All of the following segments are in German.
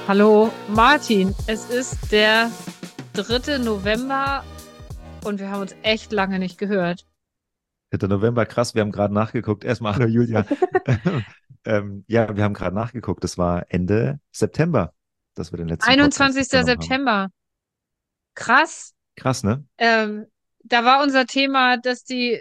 Hallo Martin, es ist der 3. November und wir haben uns echt lange nicht gehört. 3. November, krass, wir haben gerade nachgeguckt. Erstmal, hallo Julia. Ja, wir haben gerade nachgeguckt. Das war Ende September, dass wir den letzten Podcast 21. aufgenommen haben. September. Krass. Krass, ne? Ähm, Da war unser Thema, dass die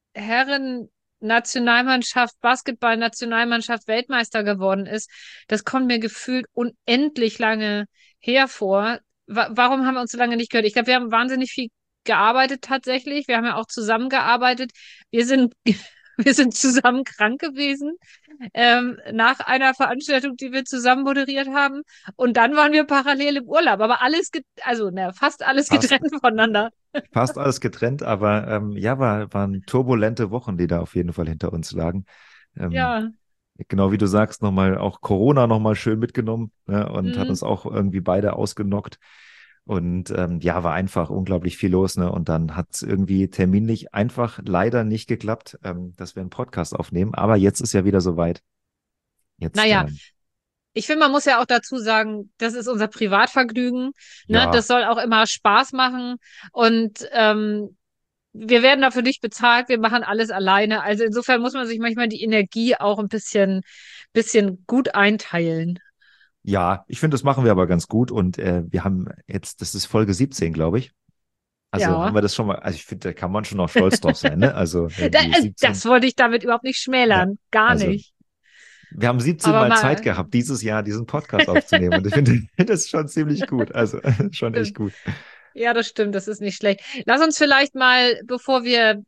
Herren-Nationalmannschaft, Basketball-Nationalmannschaft Weltmeister geworden ist. Das kommt mir gefühlt unendlich lange hervor. Warum haben wir uns so lange nicht gehört? Ich glaube, wir haben wahnsinnig viel gearbeitet tatsächlich. Wir haben ja auch zusammengearbeitet. Wir sind, wir sind zusammen krank gewesen, nach einer Veranstaltung, die wir zusammen moderiert haben. Und dann waren wir parallel im Urlaub, aber fast alles Fast, getrennt voneinander. fast alles getrennt, aber ja, waren turbulente Wochen, die da auf jeden Fall hinter uns lagen. Ähm, Ja. genau wie du sagst, nochmal auch Corona nochmal schön mitgenommen, ne, und hat Mhm. uns auch irgendwie beide ausgenockt. Und ja, war einfach unglaublich viel los, ne? Und dann hat es irgendwie terminlich einfach leider nicht geklappt, dass wir einen Podcast aufnehmen. Aber jetzt ist ja wieder soweit. Jetzt, Naja, ich finde, man muss ja auch dazu sagen, das ist unser Privatvergnügen. Ne? Das ja, soll auch immer Spaß machen. Und wir werden dafür nicht bezahlt. Wir machen alles alleine. Also insofern muss man sich manchmal die Energie auch ein bisschen gut einteilen. ja, ich finde, das machen wir aber ganz gut. Und wir haben jetzt, das ist Folge 17, glaube ich. Also haben Ja. wir das schon mal, also ich finde, da kann man schon auch stolz drauf sein, ne? Also irgendwie Das 17, wollte ich damit überhaupt nicht ja, schmälern. Gar also nicht. wir haben 17 Aber Mal Zeit mal, gehabt, dieses Jahr diesen Podcast aufzunehmen. Und ich finde, das ist schon ziemlich gut. Also schon echt stimmt. gut. Ja, das stimmt. Das ist nicht schlecht. Lass uns vielleicht mal, bevor wir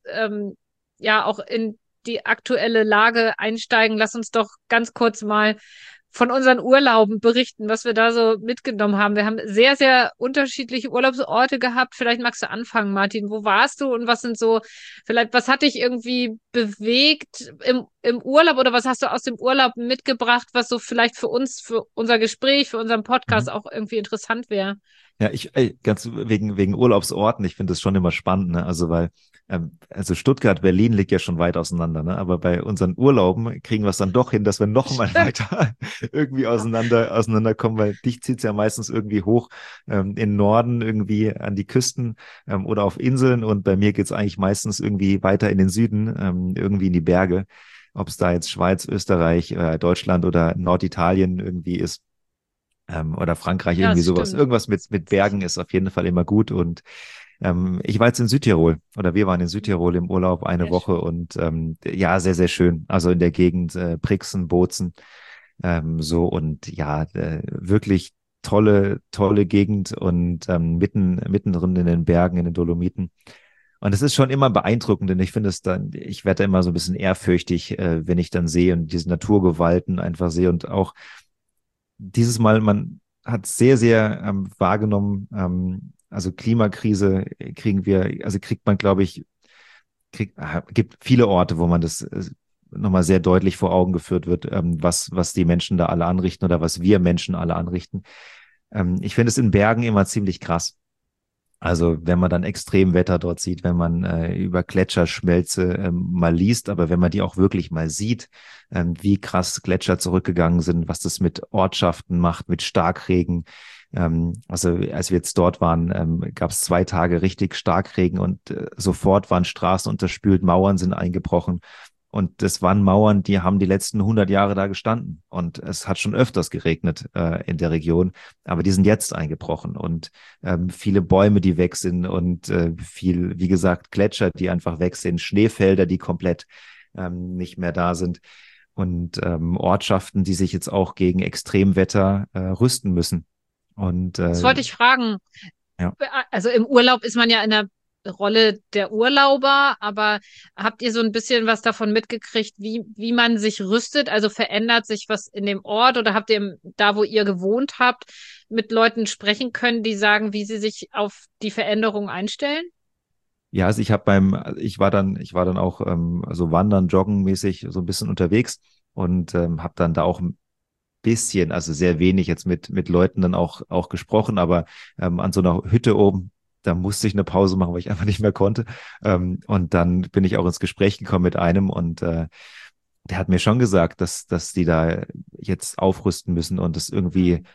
ja auch in die aktuelle Lage einsteigen, lass uns doch ganz kurz mal von unseren Urlauben berichten, was wir da so mitgenommen haben. Wir haben sehr, sehr unterschiedliche Urlaubsorte gehabt. Vielleicht magst du anfangen, Martin. Wo warst du und was sind so, vielleicht, was hat dich irgendwie bewegt im Urlaub oder was hast du aus dem Urlaub mitgebracht, was so vielleicht für uns, für unser Gespräch, für unseren Podcast Mhm. auch irgendwie interessant wäre? Ja, ganz wegen Urlaubsorten, ich finde das schon immer spannend, ne? Also weil, also Stuttgart, Berlin liegt ja schon weit auseinander, ne? Aber bei unseren Urlauben kriegen wir es dann doch hin, dass wir noch mal Stimmt. weiter irgendwie auseinanderkommen, weil dich zieht's ja meistens irgendwie hoch in den Norden, irgendwie an die Küsten oder auf Inseln und bei mir geht's eigentlich meistens irgendwie weiter in den Süden, irgendwie in die Berge. Ob es da jetzt Schweiz, Österreich, Deutschland oder Norditalien irgendwie ist oder Frankreich, Ja, irgendwie es sowas. stimmt. Irgendwas mit Bergen ist auf jeden Fall immer gut. Und ich war jetzt in Südtirol oder wir waren in Südtirol im Urlaub eine Sehr Woche schön. und ja, sehr, sehr schön. Also in der Gegend Brixen, Bozen, so und ja, wirklich tolle Gegend und mittendrin in den Bergen, in den Dolomiten. Und es ist schon immer beeindruckend, denn ich finde es dann, ich werde da immer so ein bisschen ehrfürchtig, wenn ich dann sehe und diese Naturgewalten einfach sehe und auch dieses Mal, man hat sehr, sehr wahrgenommen, also Klimakrise kriegt man, glaube ich, gibt viele Orte, wo man das nochmal sehr deutlich vor Augen geführt wird, was die Menschen da alle anrichten oder was wir Menschen alle anrichten. Ich finde es in Bergen immer ziemlich krass. Also wenn man dann Extremwetter dort sieht, wenn man über Gletscherschmelze mal liest, aber wenn man die auch wirklich mal sieht, wie krass Gletscher zurückgegangen sind, was das mit Ortschaften macht, mit Starkregen. Also als wir jetzt dort waren, gab es 2 Tage richtig Starkregen und sofort waren Straßen unterspült, Mauern sind eingebrochen. Und das waren Mauern, die haben die letzten 100 Jahre da gestanden. Und es hat schon öfters geregnet in der Region, aber die sind jetzt eingebrochen. Und viele Bäume, die weg sind und viel, wie gesagt, Gletscher, die einfach weg sind, Schneefelder, die komplett nicht mehr da sind und Ortschaften, die sich jetzt auch gegen Extremwetter rüsten müssen. Und Das wollte ich fragen. ja. Also im Urlaub ist man ja in der Rolle der Urlauber, aber habt ihr so ein bisschen was davon mitgekriegt, wie man sich rüstet? Also verändert sich was in dem Ort oder habt ihr da, wo ihr gewohnt habt, mit Leuten sprechen können, die sagen, wie sie sich auf die Veränderung einstellen? Ja, also ich war dann auch so wandern, joggen mäßig so ein bisschen unterwegs und habe dann da auch ein bisschen, also sehr wenig jetzt mit Leuten dann auch gesprochen, aber an so einer Hütte oben, da musste ich eine Pause machen, weil ich einfach nicht mehr konnte. Und dann bin ich auch ins Gespräch gekommen mit einem und der hat mir schon gesagt, dass die da jetzt aufrüsten müssen und es irgendwie Hm.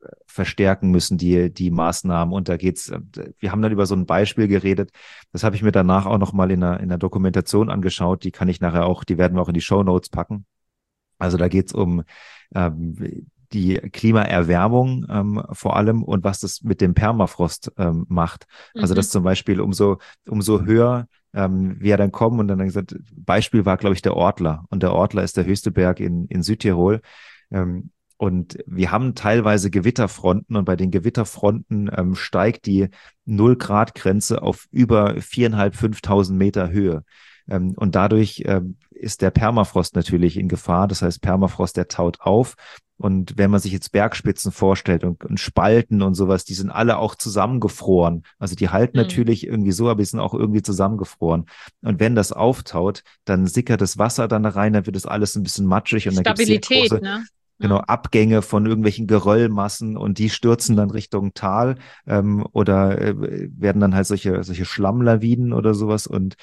verstärken müssen, die Maßnahmen. Und da geht's, wir haben dann über so ein Beispiel geredet, das habe ich mir danach auch nochmal in der Dokumentation angeschaut, die kann ich nachher auch, die werden wir auch in die Shownotes packen. Also da geht's um die Klimaerwärmung vor allem und was das mit dem Permafrost macht. Also Mhm. dass zum Beispiel umso höher wir dann kommen und dann gesagt, Beispiel war, glaube ich, der Ortler. Und der Ortler ist der höchste Berg in Südtirol. Und wir haben teilweise Gewitterfronten und bei den Gewitterfronten steigt die Null-Grad-Grenze auf über 4.500, 5.000 Meter Höhe. Und dadurch ist der Permafrost natürlich in Gefahr. Das heißt, Permafrost, der taut auf. Und wenn man sich jetzt Bergspitzen vorstellt und Spalten und sowas, die sind alle auch zusammengefroren. Also die halten Mhm. natürlich irgendwie so, aber die sind auch irgendwie zusammengefroren. Und wenn das auftaut, dann sickert das Wasser dann rein, dann wird das alles ein bisschen matschig und dann gibt es sehr Stabilität, große, ne? genau, Ja. Abgänge von irgendwelchen Geröllmassen und die stürzen dann Richtung Tal oder werden dann halt solche Schlammlawinen oder sowas und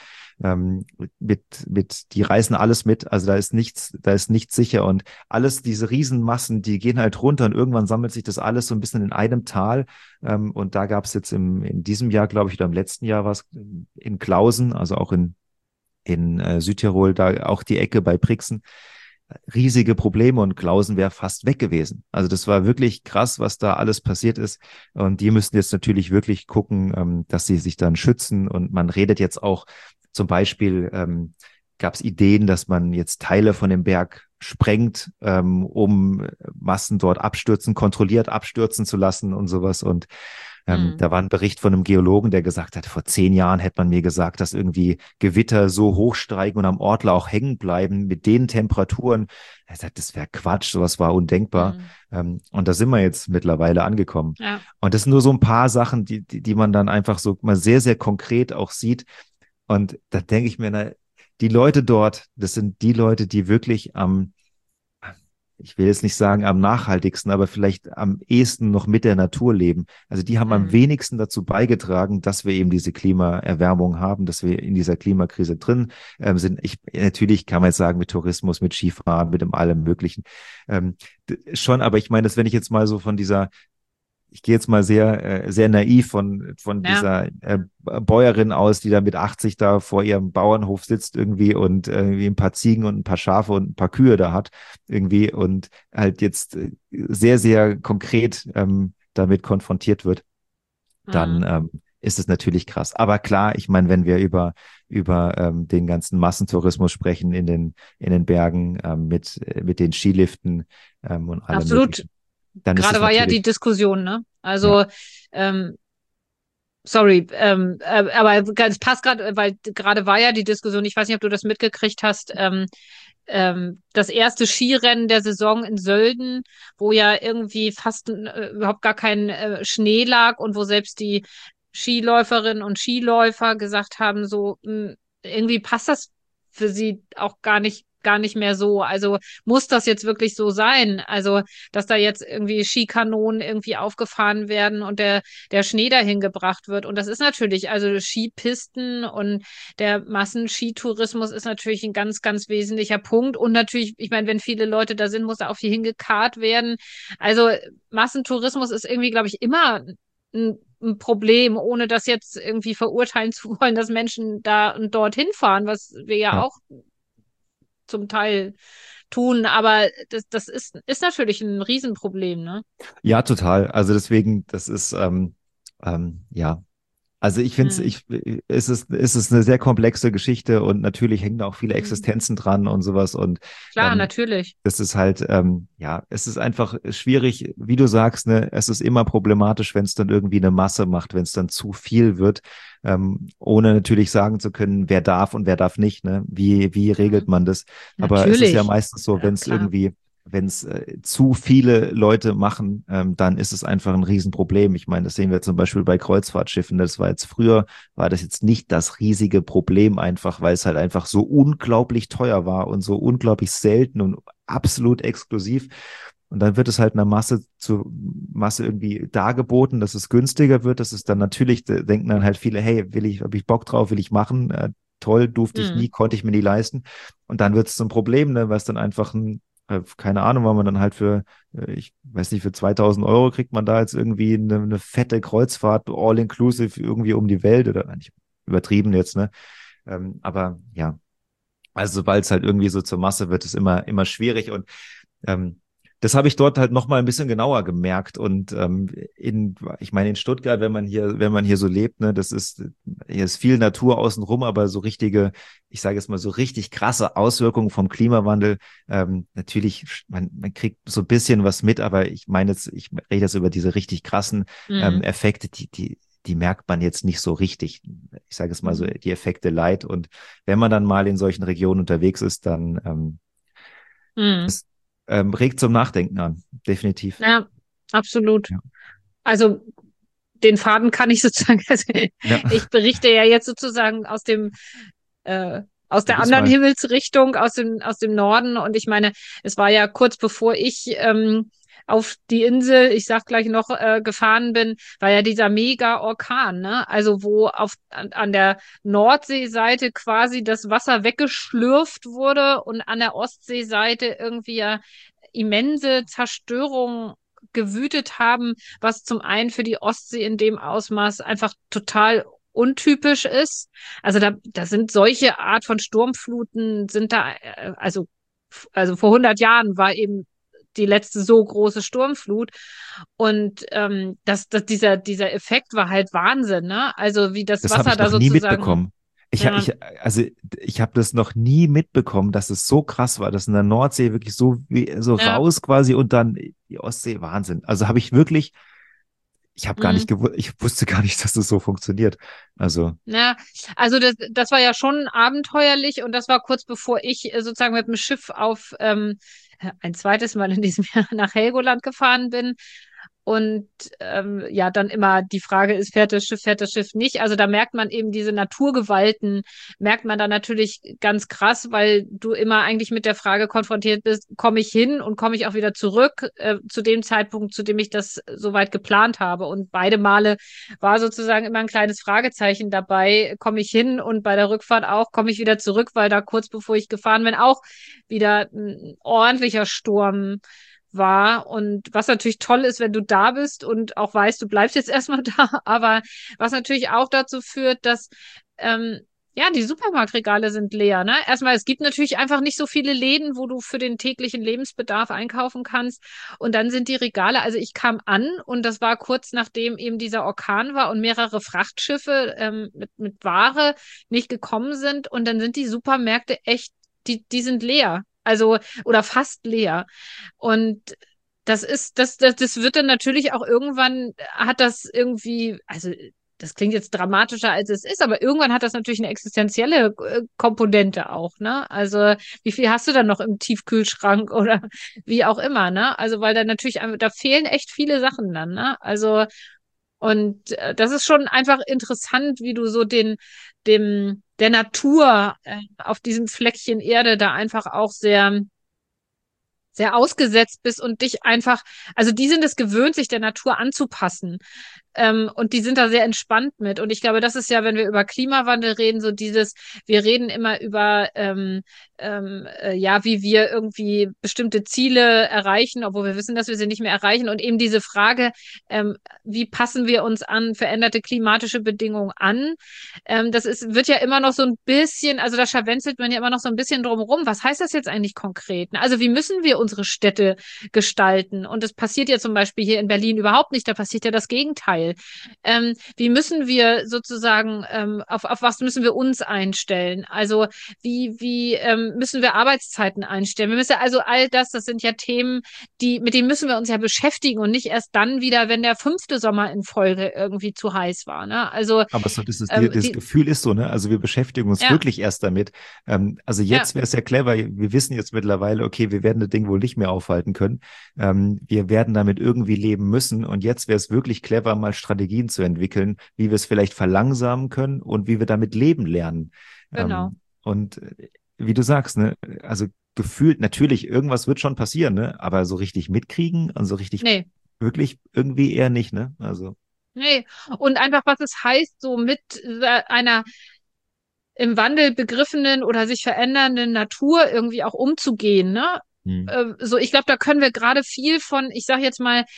die reißen alles mit. Also da ist nichts sicher und alles, diese Riesenmassen, die gehen halt runter und irgendwann sammelt sich das alles so ein bisschen in einem Tal. Und da gab es jetzt in diesem Jahr, glaube ich, oder im letzten Jahr was in Klausen, also auch in Südtirol, da auch die Ecke bei Brixen riesige Probleme und Klausen wäre fast weg gewesen. Also das war wirklich krass, was da alles passiert ist. Und die müssen jetzt natürlich wirklich gucken, dass sie sich dann schützen. Und man redet jetzt auch zum Beispiel, gab es Ideen, dass man jetzt Teile von dem Berg sprengt, um Massen dort kontrolliert abstürzen zu lassen und sowas. Und Mhm. da war ein Bericht von einem Geologen, der gesagt hat, vor 10 Jahren hätte man mir gesagt, dass irgendwie Gewitter so hochsteigen und am Ortler auch hängen bleiben mit den Temperaturen. Er sagt, das wäre Quatsch, sowas war undenkbar. Mhm. Und da sind wir jetzt mittlerweile angekommen. Ja. Und das sind nur so ein paar Sachen, die man dann einfach so mal sehr, sehr konkret auch sieht. Und da denke ich mir, na, die Leute dort, das sind die Leute, die wirklich ich will jetzt nicht sagen am nachhaltigsten, aber vielleicht am ehesten noch mit der Natur leben. Also die haben am Mhm. wenigsten dazu beigetragen, dass wir eben diese Klimaerwärmung haben, dass wir in dieser Klimakrise drin sind. Natürlich kann man jetzt sagen, mit Tourismus, mit Skifahren, mit dem allem Möglichen. Schon, aber ich meine, dass wenn ich jetzt mal so ich gehe jetzt mal sehr naiv von Ja. dieser Bäuerin aus, die da mit 80 da vor ihrem Bauernhof sitzt irgendwie und irgendwie ein paar Ziegen und ein paar Schafe und ein paar Kühe da hat irgendwie und halt jetzt sehr, sehr konkret damit konfrontiert wird, dann Mhm. ist es natürlich krass. Aber klar, ich meine, wenn wir über den ganzen Massentourismus sprechen in den Bergen mit den Skiliften und allem Absolut. Möglichen, dann ist Gerade es war ja die natürlich, Diskussion, ne? ja. Also, sorry, aber es passt gerade, weil gerade war ja die Diskussion, ich weiß nicht, ob du das mitgekriegt hast, das erste Skirennen der Saison in Sölden, wo ja irgendwie fast überhaupt gar kein Schnee lag und wo selbst die Skiläuferinnen und Skiläufer gesagt haben, so irgendwie passt das für sie auch gar nicht mehr so. Also muss das jetzt wirklich so sein? Also, dass da jetzt irgendwie Skikanonen irgendwie aufgefahren werden und der Schnee dahin gebracht wird. Und das ist natürlich, also Skipisten und der Massenskitourismus ist natürlich ein ganz, ganz wesentlicher Punkt. Und natürlich, ich meine, wenn viele Leute da sind, muss da auch viel hingekarrt werden. Also Massentourismus ist irgendwie, glaube ich, immer ein Problem, ohne das jetzt irgendwie verurteilen zu wollen, dass Menschen da und dort hinfahren, was wir ja Ja. auch zum Teil tun. Aber das ist natürlich ein Riesenproblem, ne? Ja, total. Also deswegen, das ist ja. Also ich finde Hm. es ist eine sehr komplexe Geschichte und natürlich hängen da auch viele Hm. Existenzen dran und sowas und Klar, ähm, natürlich. das ist halt, ja, es ist einfach schwierig, wie du sagst, ne, es ist immer problematisch, wenn es dann irgendwie eine Masse macht, wenn es dann zu viel wird, ohne natürlich sagen zu können, wer darf und wer darf nicht, ne? Wie regelt Hm. man das? Aber es ist ja Natürlich. meistens so, wenn es Klar. irgendwie wenn es zu viele Leute machen, dann ist es einfach ein Riesenproblem. Ich meine, das sehen wir zum Beispiel bei Kreuzfahrtschiffen. Das war jetzt früher, war das jetzt nicht das riesige Problem einfach, weil es halt einfach so unglaublich teuer war und so unglaublich selten und absolut exklusiv. Und dann wird es halt einer Masse zu Masse irgendwie dargeboten, dass es günstiger wird. Das ist dann natürlich, da denken dann halt viele, hey, habe ich Bock drauf, will ich machen. Toll, durfte ich Hm. nie, konnte ich mir nie leisten. Und dann wird es zum Problem, ne, weil es dann einfach keine Ahnung, weil man dann halt ich weiß nicht, für 2.000 € kriegt man da jetzt irgendwie eine fette Kreuzfahrt, all inclusive irgendwie um die Welt oder nicht übertrieben jetzt, ne? Aber ja, also sobald es halt irgendwie so zur Masse wird, ist immer schwierig und ähm, das habe ich dort halt noch mal ein bisschen genauer gemerkt und ich meine in Stuttgart, wenn man hier so lebt, ne, hier ist viel Natur außenrum, aber so richtige, ich sage jetzt mal so richtig krasse Auswirkungen vom Klimawandel. Natürlich, man kriegt so ein bisschen was mit, aber ich rede jetzt über diese richtig krassen Mhm. Effekte, die merkt man jetzt nicht so richtig. Ich sage es mal so, Mhm. die Effekte Light und wenn man dann mal in solchen Regionen unterwegs ist, dann Mhm. das regt zum Nachdenken an, definitiv. Ja, absolut. Ja. Also den Faden kann ich sozusagen, also Ja, ich berichte ja jetzt sozusagen aus du der bist anderen mal. Himmelsrichtung, aus dem Norden. Und ich meine, es war ja kurz bevor ich auf die Insel, ich sag gleich noch, gefahren bin, war ja dieser Mega-Orkan, ne? Also wo an der Nordseeseite quasi das Wasser weggeschlürft wurde und an der Ostseeseite irgendwie ja immense Zerstörung gewütet haben, was zum einen für die Ostsee in dem Ausmaß einfach total untypisch ist. Also da sind solche Art von Sturmfluten sind da, also vor 100 Jahren war eben die letzte so große Sturmflut und dieser Effekt war halt Wahnsinn, ne? Also wie das Das habe Wasser ich da noch nie sozusagen, mitbekommen. Ich, ha- ja, ich, also ich habe das noch nie mitbekommen, dass es so krass war, dass in der Nordsee wirklich so ja, raus quasi und dann die Ostsee, Wahnsinn. Also habe ich wirklich, mh. ich wusste gar nicht, dass das so funktioniert. Also, Ja, also das war ja schon abenteuerlich und das war kurz bevor ich sozusagen mit dem Schiff auf ein zweites Mal in diesem Jahr nach Helgoland gefahren bin. Und ja, dann immer die Frage ist, fährt das Schiff nicht? Also da merkt man eben diese Naturgewalten, merkt man da natürlich ganz krass, weil du immer eigentlich mit der Frage konfrontiert bist, komme ich hin und komme ich auch wieder zurück zu dem Zeitpunkt, zu dem ich das soweit geplant habe. Und beide Male war sozusagen immer ein kleines Fragezeichen dabei, komme ich hin und bei der Rückfahrt auch, komme ich wieder zurück, weil da kurz bevor ich gefahren bin, auch wieder ein ordentlicher Sturm war. Und was natürlich toll ist, wenn du da bist und auch weißt, du bleibst jetzt erstmal da, aber was natürlich auch dazu führt, dass ja, die Supermarktregale sind leer, ne? Erstmal, es gibt natürlich einfach nicht so viele Läden, wo du für den täglichen Lebensbedarf einkaufen kannst. Und dann sind die Regale, also ich kam an und das war kurz nachdem eben dieser Orkan war und mehrere Frachtschiffe mit Ware nicht gekommen sind. Und dann sind die Supermärkte echt, die sind leer. Also, oder fast leer. Und das wird dann natürlich auch irgendwann, hat das irgendwie, also das klingt jetzt dramatischer als es ist, aber irgendwann hat das natürlich eine existenzielle Komponente auch, ne? Also wie viel hast du dann noch im Tiefkühlschrank oder wie auch immer, ne? Also weil da natürlich, da fehlen echt viele Sachen dann, ne? Also und das ist schon einfach interessant, wie du so der Natur auf diesem Fleckchen Erde da einfach auch sehr ausgesetzt bist und dich einfach, also die sind es gewöhnt, sich der Natur anzupassen. Und die sind da sehr entspannt mit. Und ich glaube, das ist ja, wenn wir über Klimawandel reden, so wir reden immer über, ja, wie wir irgendwie bestimmte Ziele erreichen, obwohl wir wissen, dass wir sie nicht mehr erreichen. Und eben diese Frage, wie passen wir uns an veränderte klimatische Bedingungen an? Wird ja immer noch so ein bisschen, also da scharwenzelt man ja immer noch so ein bisschen drumherum. Was heißt das jetzt eigentlich konkret? Also wie müssen wir unsere Städte gestalten? Und das passiert ja zum Beispiel hier in Berlin überhaupt nicht. Da passiert ja das Gegenteil. Wie müssen wir sozusagen, auf was müssen wir uns einstellen? Also wie müssen wir Arbeitszeiten einstellen? Wir müssen also all das sind ja Themen, mit denen müssen wir uns ja beschäftigen und nicht erst dann wieder, wenn der 5. Sommer in Folge irgendwie zu heiß war. Ne? Also aber so das die, Gefühl ist so, ne? Also wir beschäftigen uns ja, wirklich erst damit. Also ja, jetzt wäre es ja clever. Wir wissen jetzt mittlerweile, okay, wir werden das Ding wohl nicht mehr aufhalten können. Wir werden damit irgendwie leben müssen. Und jetzt wäre es wirklich clever, mal Strategien zu entwickeln, wie wir es vielleicht verlangsamen können und wie wir damit leben lernen. genau. Und wie du sagst, ne? Also gefühlt, natürlich, irgendwas wird schon passieren, ne? Aber so richtig mitkriegen und so richtig Nee, wirklich irgendwie eher nicht, ne? Also. nee. Und einfach, was es heißt, so mit einer im Wandel begriffenen oder sich verändernden Natur irgendwie auch umzugehen, ne? Hm. So, ich glaube, da können wir gerade viel von, ich sage jetzt mal,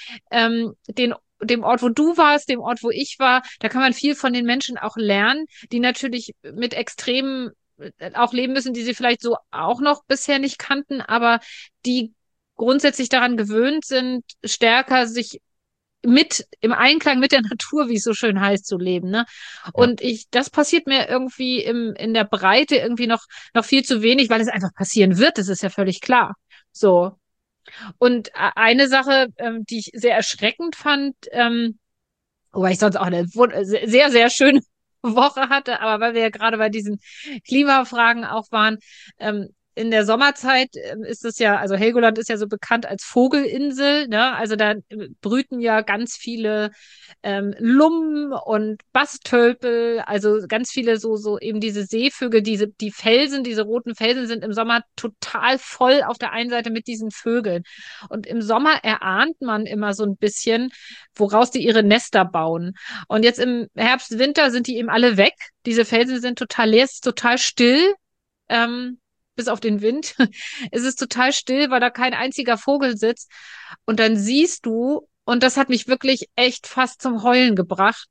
dem Ort, wo du warst, dem Ort, wo ich war, da kann man viel von den Menschen auch lernen, die natürlich mit Extremen auch leben müssen, die sie vielleicht so auch noch bisher nicht kannten, aber die grundsätzlich daran gewöhnt sind, stärker sich mit im Einklang mit der Natur, wie es so schön heißt, zu leben, ne? Ja, Und das passiert mir irgendwie in der Breite irgendwie noch viel zu wenig, weil es einfach passieren wird. Das ist ja völlig klar. So. Und eine Sache, die ich sehr erschreckend fand, wobei ich sonst auch eine sehr, sehr schöne Woche hatte, aber weil wir ja gerade bei diesen Klimafragen auch waren, in der Sommerzeit ist es ja, also Helgoland ist ja so bekannt als Vogelinsel, ne? Also da brüten ja ganz viele Lummen und Bastölpel, also ganz viele so eben diese Seevögel, die Felsen, diese roten Felsen sind im Sommer total voll auf der einen Seite mit diesen Vögeln. Und im Sommer erahnt man immer so ein bisschen, woraus die ihre Nester bauen. Und jetzt im Herbst, Winter sind die eben alle weg. Diese Felsen sind total leer, es ist total still, ähm, bis auf den Wind. Es ist total still, weil da kein einziger Vogel sitzt. Und dann siehst du, und das hat mich wirklich echt fast zum Heulen gebracht,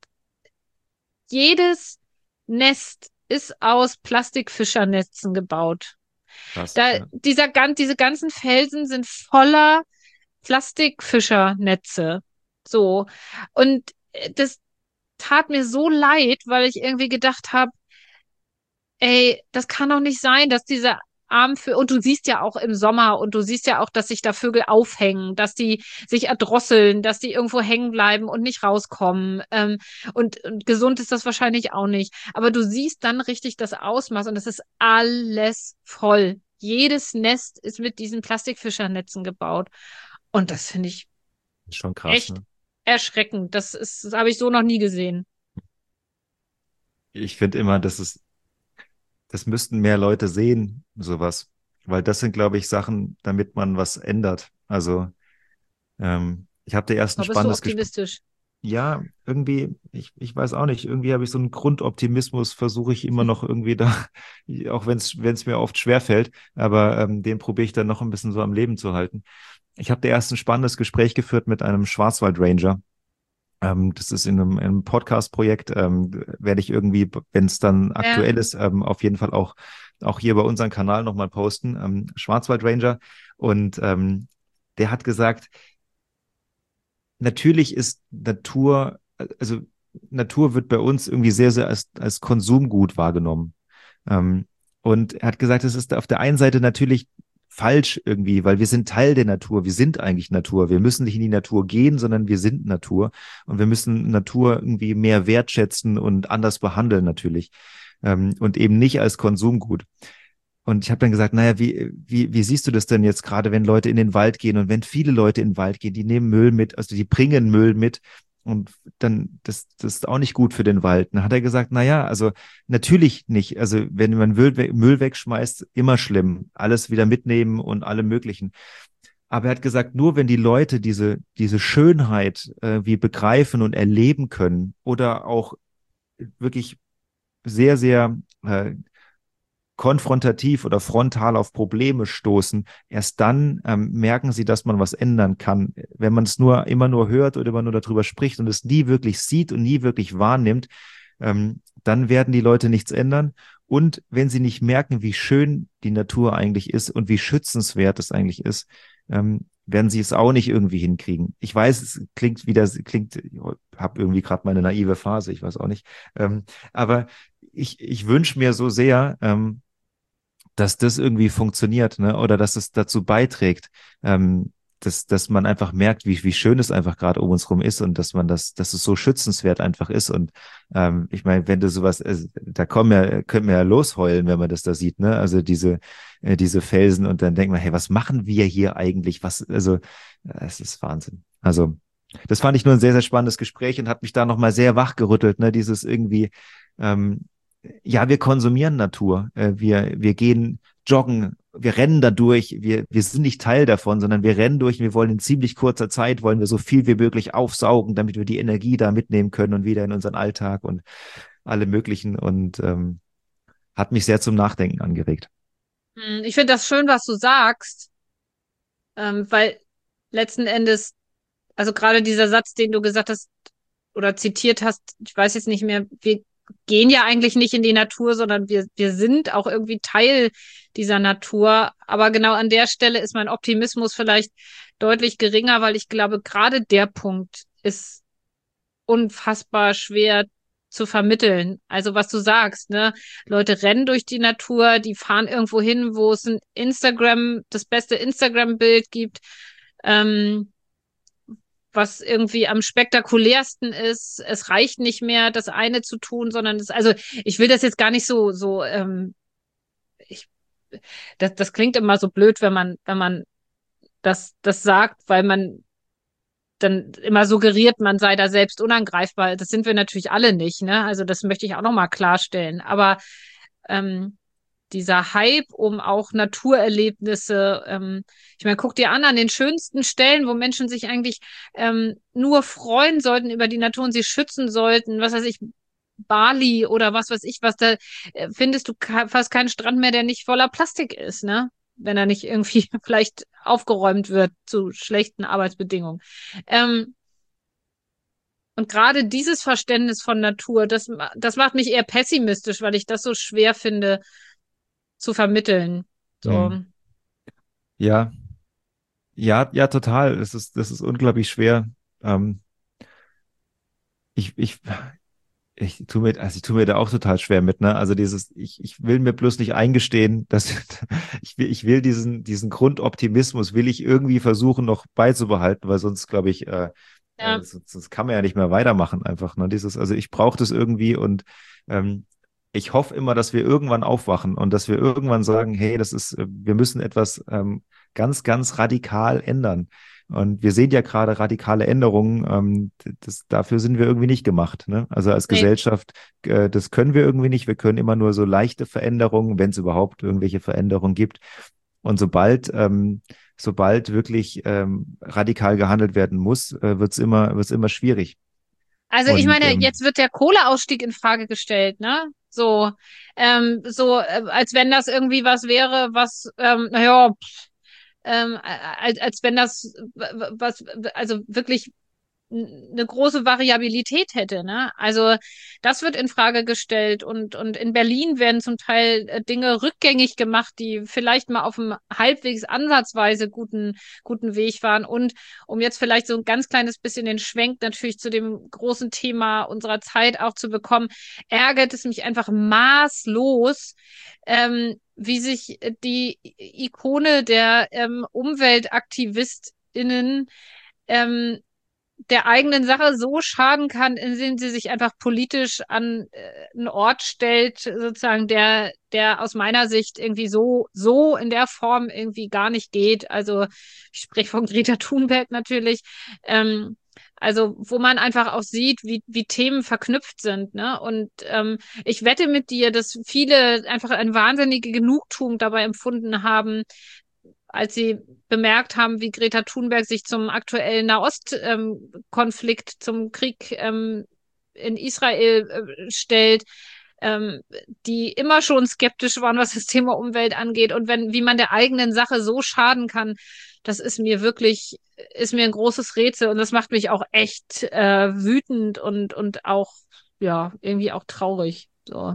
jedes Nest ist aus Plastikfischernetzen gebaut. krass. Ja. Diese ganzen Felsen sind voller Plastikfischernetze. So. Und das tat mir so leid, weil ich irgendwie gedacht habe, ey, das kann doch nicht sein, dass diese armen Vögel, und du siehst ja auch im Sommer und du siehst ja auch, dass sich da Vögel aufhängen, dass die sich erdrosseln, dass die irgendwo hängen bleiben und nicht rauskommen. Und gesund ist das wahrscheinlich auch nicht. Aber du siehst dann richtig das Ausmaß und es ist alles voll. Jedes Nest ist mit diesen Plastikfischernetzen gebaut. Und das finde ich Ist schon krass, echt ne? erschreckend. Das habe ich so noch nie gesehen. Ich finde immer, das müssten mehr Leute sehen, sowas. Weil das sind, glaube ich, Sachen, damit man was ändert. Also, ich habe da erst ein Da bist du spannendes Gespräch. optimistisch. Ja, irgendwie, ich weiß auch nicht, irgendwie habe ich so einen Grundoptimismus, versuche ich immer noch irgendwie da, auch wenn es mir oft schwerfällt, aber den probiere ich dann noch ein bisschen so am Leben zu halten. Ich habe da erst ein spannendes Gespräch geführt mit einem Schwarzwald-Ranger. Das ist in einem Podcast-Projekt, werde ich irgendwie, wenn es dann Ja. aktuell ist, auf jeden Fall auch hier bei unserem Kanal nochmal posten, Schwarzwald Ranger. Und der hat gesagt, natürlich ist Natur, also Natur wird bei uns irgendwie sehr, sehr als Konsumgut wahrgenommen. Ähm, und er hat gesagt, es ist auf der einen Seite natürlich falsch irgendwie, weil wir sind Teil der Natur. Wir sind eigentlich Natur. Wir müssen nicht in die Natur gehen, sondern wir sind Natur. Und wir müssen Natur irgendwie mehr wertschätzen und anders behandeln natürlich. Und eben nicht als Konsumgut. Und ich habe dann gesagt, naja, wie siehst du das denn jetzt gerade, wenn Leute in den Wald gehen und wenn viele Leute in den Wald gehen, die nehmen Müll mit, also die bringen Müll mit und dann, das ist auch nicht gut für den Wald. Dann hat er gesagt, naja, also natürlich nicht. Also wenn man Müll wegschmeißt, immer schlimm. Alles wieder mitnehmen und alle möglichen. Aber er hat gesagt, nur wenn die Leute diese Schönheit wie begreifen und erleben können oder auch wirklich sehr, sehr konfrontativ oder frontal auf Probleme stoßen, erst dann merken sie, dass man was ändern kann. Wenn man es nur immer nur hört oder immer nur darüber spricht und es nie wirklich sieht und nie wirklich wahrnimmt, dann werden die Leute nichts ändern. Und wenn sie nicht merken, wie schön die Natur eigentlich ist und wie schützenswert es eigentlich ist, werden sie es auch nicht irgendwie hinkriegen. Ich weiß, es klingt, habe irgendwie gerade meine naive Phase, ich weiß auch nicht. Aber ich wünsche mir so sehr, dass das irgendwie funktioniert, ne? Oder dass es dazu beiträgt, dass man einfach merkt, wie schön es einfach gerade um uns rum ist und dass es so schützenswert einfach ist. Und ich meine, wenn du sowas, da können wir ja losheulen, wenn man das da sieht, ne? Also diese Felsen und dann denkt man, hey, was machen wir hier eigentlich? Es ist Wahnsinn. Also, das fand ich nur ein sehr, sehr spannendes Gespräch und hat mich da nochmal sehr wachgerüttelt, ne? Dieses irgendwie, ähm, ja, wir konsumieren Natur. Wir gehen joggen, wir rennen da durch, wir sind nicht Teil davon, sondern wir rennen durch. Wir wollen in ziemlich kurzer Zeit, wollen wir so viel wie möglich aufsaugen, damit wir die Energie da mitnehmen können und wieder in unseren Alltag und alle möglichen und hat mich sehr zum Nachdenken angeregt. Ich finde das schön, was du sagst. weil letzten Endes, also gerade dieser Satz, den du gesagt hast oder zitiert hast, ich weiß jetzt nicht mehr, wir gehen ja eigentlich nicht in die Natur, sondern wir sind auch irgendwie Teil dieser Natur. Aber genau an der Stelle ist mein Optimismus vielleicht deutlich geringer, weil ich glaube, gerade der Punkt ist unfassbar schwer zu vermitteln. Also was du sagst, ne? Leute rennen durch die Natur, die fahren irgendwo hin, wo es das beste Instagram-Bild gibt, ähm, was irgendwie am spektakulärsten ist. Es reicht nicht mehr, das eine zu tun, sondern also ich will das jetzt gar nicht ich, das klingt immer so blöd, wenn man das sagt, weil man dann immer suggeriert, man sei da selbst unangreifbar. Das sind wir natürlich alle nicht, ne? Also das möchte ich auch nochmal klarstellen. Aber ähm, dieser Hype um auch Naturerlebnisse, ich meine, guck dir an den schönsten Stellen, wo Menschen sich eigentlich nur freuen sollten über die Natur und sie schützen sollten, was weiß ich, Bali oder was weiß ich, was da findest du fast keinen Strand mehr, der nicht voller Plastik ist, ne? Wenn er nicht irgendwie vielleicht aufgeräumt wird zu schlechten Arbeitsbedingungen. Ähm, und gerade dieses Verständnis von Natur, das macht mich eher pessimistisch, weil ich das so schwer finde zu vermitteln. So, Hm. Ja, ja, total. Das ist unglaublich schwer. Ähm, ich, ich, ich tue mir da auch total schwer mit, ne? Also ich will mir bloß nicht eingestehen, dass ich will diesen Grundoptimismus will ich irgendwie versuchen noch beizubehalten, weil sonst glaube ich, ja, sonst kann man ja nicht mehr weitermachen einfach, ne? Also ich brauche das irgendwie und ähm, ich hoffe immer, dass wir irgendwann aufwachen und dass wir irgendwann sagen, hey, wir müssen etwas ganz radikal ändern. Und wir sehen ja gerade radikale Änderungen. Dafür sind wir irgendwie nicht gemacht. Ne? Also als nee. Gesellschaft, das können wir irgendwie nicht. Wir können immer nur so leichte Veränderungen, wenn es überhaupt irgendwelche Veränderungen gibt. Und sobald wirklich radikal gehandelt werden muss, wird's immer schwierig. Also ich Und meine, jetzt wird der Kohleausstieg in Frage gestellt, ne? Als wenn das irgendwie was wäre, was, naja, als wenn das was, also wirklich eine große Variabilität hätte, ne? Also das wird in Frage gestellt und in Berlin werden zum Teil Dinge rückgängig gemacht, die vielleicht mal auf einem halbwegs ansatzweise guten Weg waren. Und um jetzt vielleicht so ein ganz kleines bisschen den Schwenk natürlich zu dem großen Thema unserer Zeit auch zu bekommen, ärgert es mich einfach maßlos, wie sich die Ikone der UmweltaktivistInnen ähm, der eigenen Sache so schaden kann, indem sie sich einfach politisch an einen Ort stellt, sozusagen, der aus meiner Sicht irgendwie so in der Form irgendwie gar nicht geht. Also ich spreche von Greta Thunberg natürlich. Also, wo man einfach auch sieht, wie Themen verknüpft sind, ne? Und ich wette mit dir, dass viele einfach eine wahnsinnige Genugtuung dabei empfunden haben, als sie bemerkt haben, wie Greta Thunberg sich zum aktuellen Nahostkonflikt, zum Krieg in Israel stellt, ähm, die immer schon skeptisch waren, was das Thema Umwelt angeht. Und wie man der eigenen Sache so schaden kann, das ist mir ein großes Rätsel und das macht mich auch echt wütend und auch, ja, irgendwie auch traurig. So.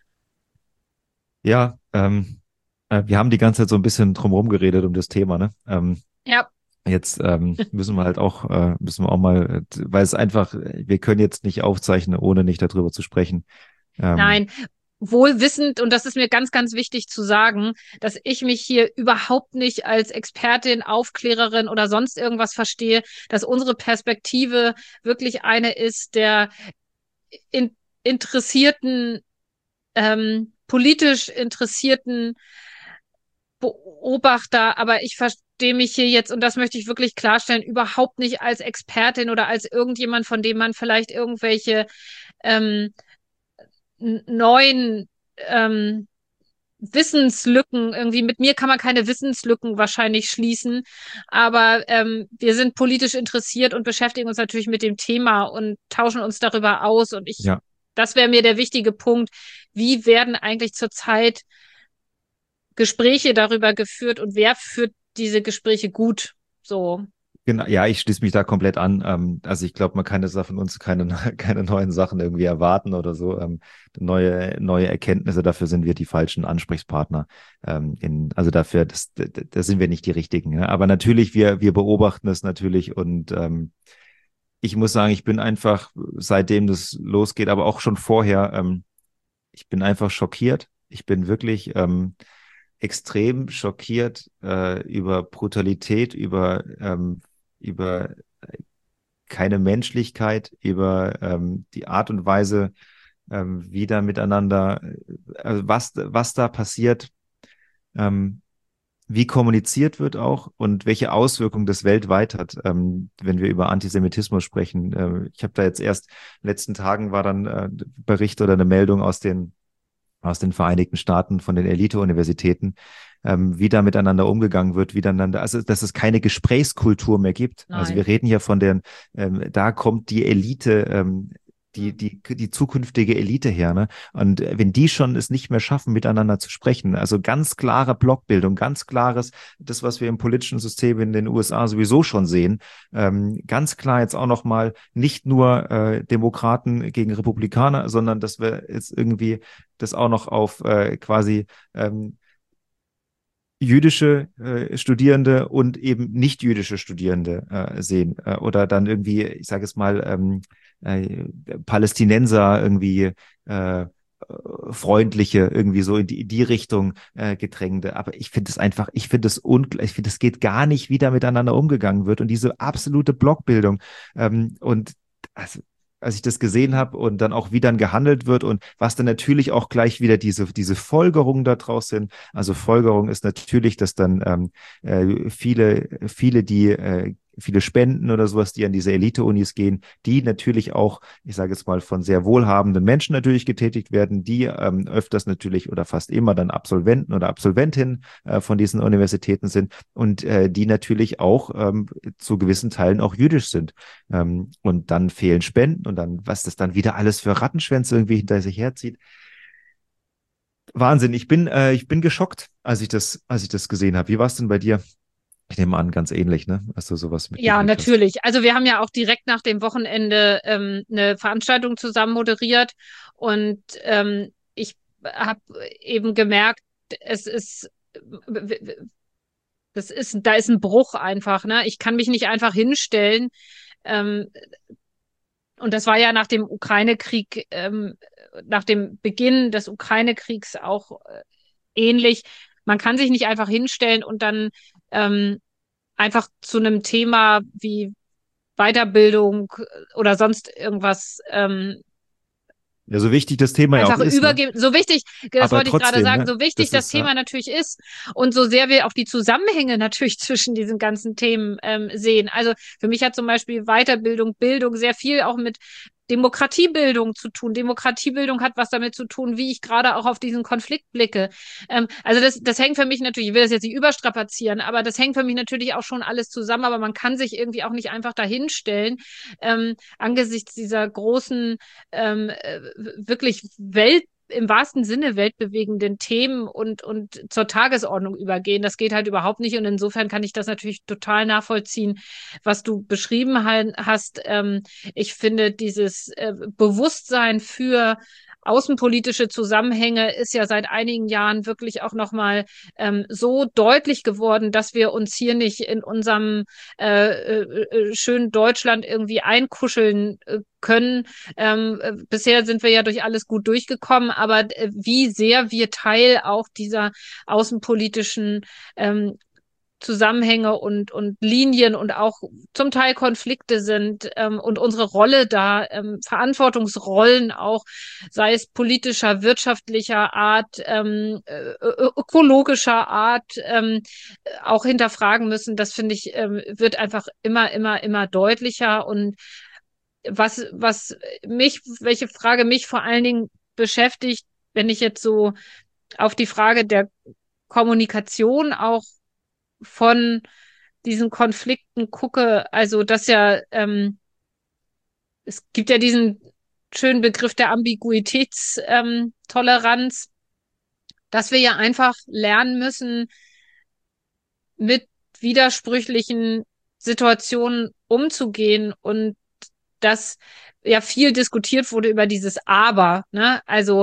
ja, wir haben die ganze Zeit so ein bisschen drumherum geredet um das Thema, ne? Ja, Jetzt müssen wir auch mal, weil es einfach, wir können jetzt nicht aufzeichnen, ohne nicht darüber zu sprechen. Ähm, nein, wohl wissend, und das ist mir ganz wichtig zu sagen, dass ich mich hier überhaupt nicht als Expertin, Aufklärerin oder sonst irgendwas verstehe, dass unsere Perspektive wirklich eine ist der in, interessierten, politisch interessierten Beobachter, aber ich verstehe mich hier jetzt, und das möchte ich wirklich klarstellen, überhaupt nicht als Expertin oder als irgendjemand, von dem man vielleicht irgendwelche ähm, neuen Wissenslücken, irgendwie mit mir kann man keine Wissenslücken wahrscheinlich schließen, aber wir sind politisch interessiert und beschäftigen uns natürlich mit dem Thema und tauschen uns darüber aus und ja, das wäre mir der wichtige Punkt, wie werden eigentlich zurzeit Gespräche darüber geführt und wer führt diese Gespräche gut. So. Genau, ja, ich schließe mich da komplett an. Also ich glaube, man kann jetzt da von uns keine, keine neuen Sachen irgendwie erwarten oder so. Neue Erkenntnisse, dafür sind wir die falschen Ansprechpartner. Also dafür, da sind wir nicht die richtigen. Ja? Aber natürlich, wir beobachten es natürlich und ich muss sagen, ich bin einfach, seitdem das losgeht, aber auch schon vorher, ich bin einfach schockiert. Ich bin wirklich extrem schockiert über Brutalität, über keine Menschlichkeit, über die Art und Weise, wie da miteinander, also was da passiert, ähm, wie kommuniziert wird auch und welche Auswirkungen das weltweit hat, wenn wir über Antisemitismus sprechen. Ich habe da jetzt erst in den letzten Tagen war dann Bericht oder eine Meldung aus den Vereinigten Staaten von den Elite-Universitäten, wie da miteinander umgegangen wird, wie miteinander, also dass es keine Gesprächskultur mehr gibt. Also wir Nein. reden hier von da kommt die Elite, die zukünftige Elite her, ne? Und wenn die schon es nicht mehr schaffen, miteinander zu sprechen, also ganz klare Blockbildung, ganz klares, das, was wir im politischen System in den USA sowieso schon sehen, ganz klar jetzt auch nochmal nicht nur Demokraten gegen Republikaner, sondern dass wir jetzt irgendwie das auch noch auf quasi jüdische Studierende und eben nicht jüdische Studierende sehen. Oder dann irgendwie, ich sage es mal, äh, Palästinenser irgendwie freundliche, irgendwie so in die Richtung gedrängte. Aber ich finde es einfach, ich finde es ungleich, ich finde, es geht gar nicht, wie da miteinander umgegangen wird und diese absolute Blockbildung. Und also, als ich das gesehen habe und dann auch wie dann gehandelt wird und was dann natürlich auch gleich wieder diese Folgerungen daraus sind. Also Folgerung ist natürlich, dass dann viele Spenden oder sowas, die an diese Elite-Unis gehen, die natürlich auch, ich sage jetzt mal, von sehr wohlhabenden Menschen natürlich getätigt werden, die öfters natürlich oder fast immer dann Absolventen oder Absolventinnen von diesen Universitäten sind und die natürlich auch zu gewissen Teilen auch jüdisch sind. Und dann fehlen Spenden und dann, was das dann wieder alles für Rattenschwänze irgendwie hinter sich herzieht. Wahnsinn, ich bin geschockt, als ich das gesehen habe. Wie war es denn bei dir? Ich nehme an, ganz ähnlich, ne? Als du sowas Ja, mitgekriegt hast. natürlich. Also wir haben ja auch direkt nach dem Wochenende eine Veranstaltung zusammen moderiert und ich habe eben gemerkt, es ist, da ist ein Bruch einfach, ne? Ich kann mich nicht einfach hinstellen. Ähm, und das war ja nach dem Ukraine-Krieg, nach dem Beginn des Ukraine-Kriegs auch ähnlich. Man kann sich nicht einfach hinstellen und dann ähm, einfach zu einem Thema wie Weiterbildung oder sonst irgendwas Ja, so wichtig das Thema ja auch einfach ist, ne? übergeben. So wichtig, das Aber wollte ich gerade trotzdem, sagen, ne? so wichtig Das das ist, Thema natürlich ist und so sehr wir auch die Zusammenhänge natürlich zwischen diesen ganzen Themen sehen. Also für mich hat zum Beispiel Weiterbildung, Bildung sehr viel auch mit Demokratiebildung zu tun. Demokratiebildung hat was damit zu tun, wie ich gerade auch auf diesen Konflikt blicke. Also das hängt für mich natürlich, ich will das jetzt nicht überstrapazieren, aber das hängt für mich natürlich auch schon alles zusammen, aber man kann sich irgendwie auch nicht einfach dahinstellen, angesichts dieser großen wirklich im wahrsten Sinne weltbewegenden Themen und zur Tagesordnung übergehen. Das geht halt überhaupt nicht. Und insofern kann ich das natürlich total nachvollziehen, was du beschrieben hast. Ich finde, dieses Bewusstsein für außenpolitische Zusammenhänge ist ja seit einigen Jahren wirklich auch nochmal so deutlich geworden, dass wir uns hier nicht in unserem schönen Deutschland irgendwie einkuscheln können. Bisher sind wir ja durch alles gut durchgekommen, aber wie sehr wir Teil auch dieser außenpolitischen Zusammenhänge und Linien und auch zum Teil Konflikte sind und unsere Rolle da, Verantwortungsrollen auch, sei es politischer, wirtschaftlicher Art, ökologischer Art, auch hinterfragen müssen. Das finde ich, wird einfach immer deutlicher. Und welche Frage mich vor allen Dingen beschäftigt, wenn ich jetzt so auf die Frage der Kommunikation auch von diesen Konflikten gucke, also dass ja, es gibt ja diesen schönen Begriff der Ambiguitätstoleranz, Toleranz, dass wir ja einfach lernen müssen, mit widersprüchlichen Situationen umzugehen und dass ja viel diskutiert wurde über dieses Aber, ne?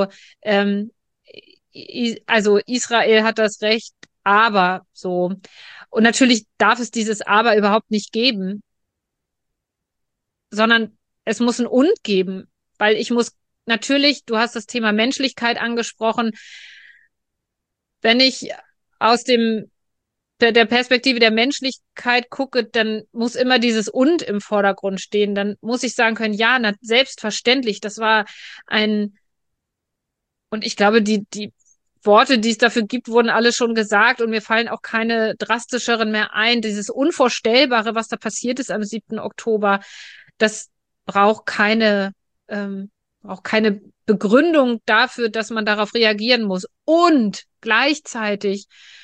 Also Israel hat das Recht, aber so. Und natürlich darf es dieses Aber überhaupt nicht geben, sondern es muss ein Und geben, weil ich muss natürlich, du hast das Thema Menschlichkeit angesprochen, wenn ich aus der Perspektive der Menschlichkeit gucke, dann muss immer dieses Und im Vordergrund stehen. Dann muss ich sagen können, ja, selbstverständlich, das war ein, und ich glaube, die Worte, die es dafür gibt, wurden alle schon gesagt und mir fallen auch keine drastischeren mehr ein. Dieses Unvorstellbare, was da passiert ist am 7. Oktober, das braucht keine, braucht keine Begründung dafür, dass man darauf reagieren muss. Und gleichzeitig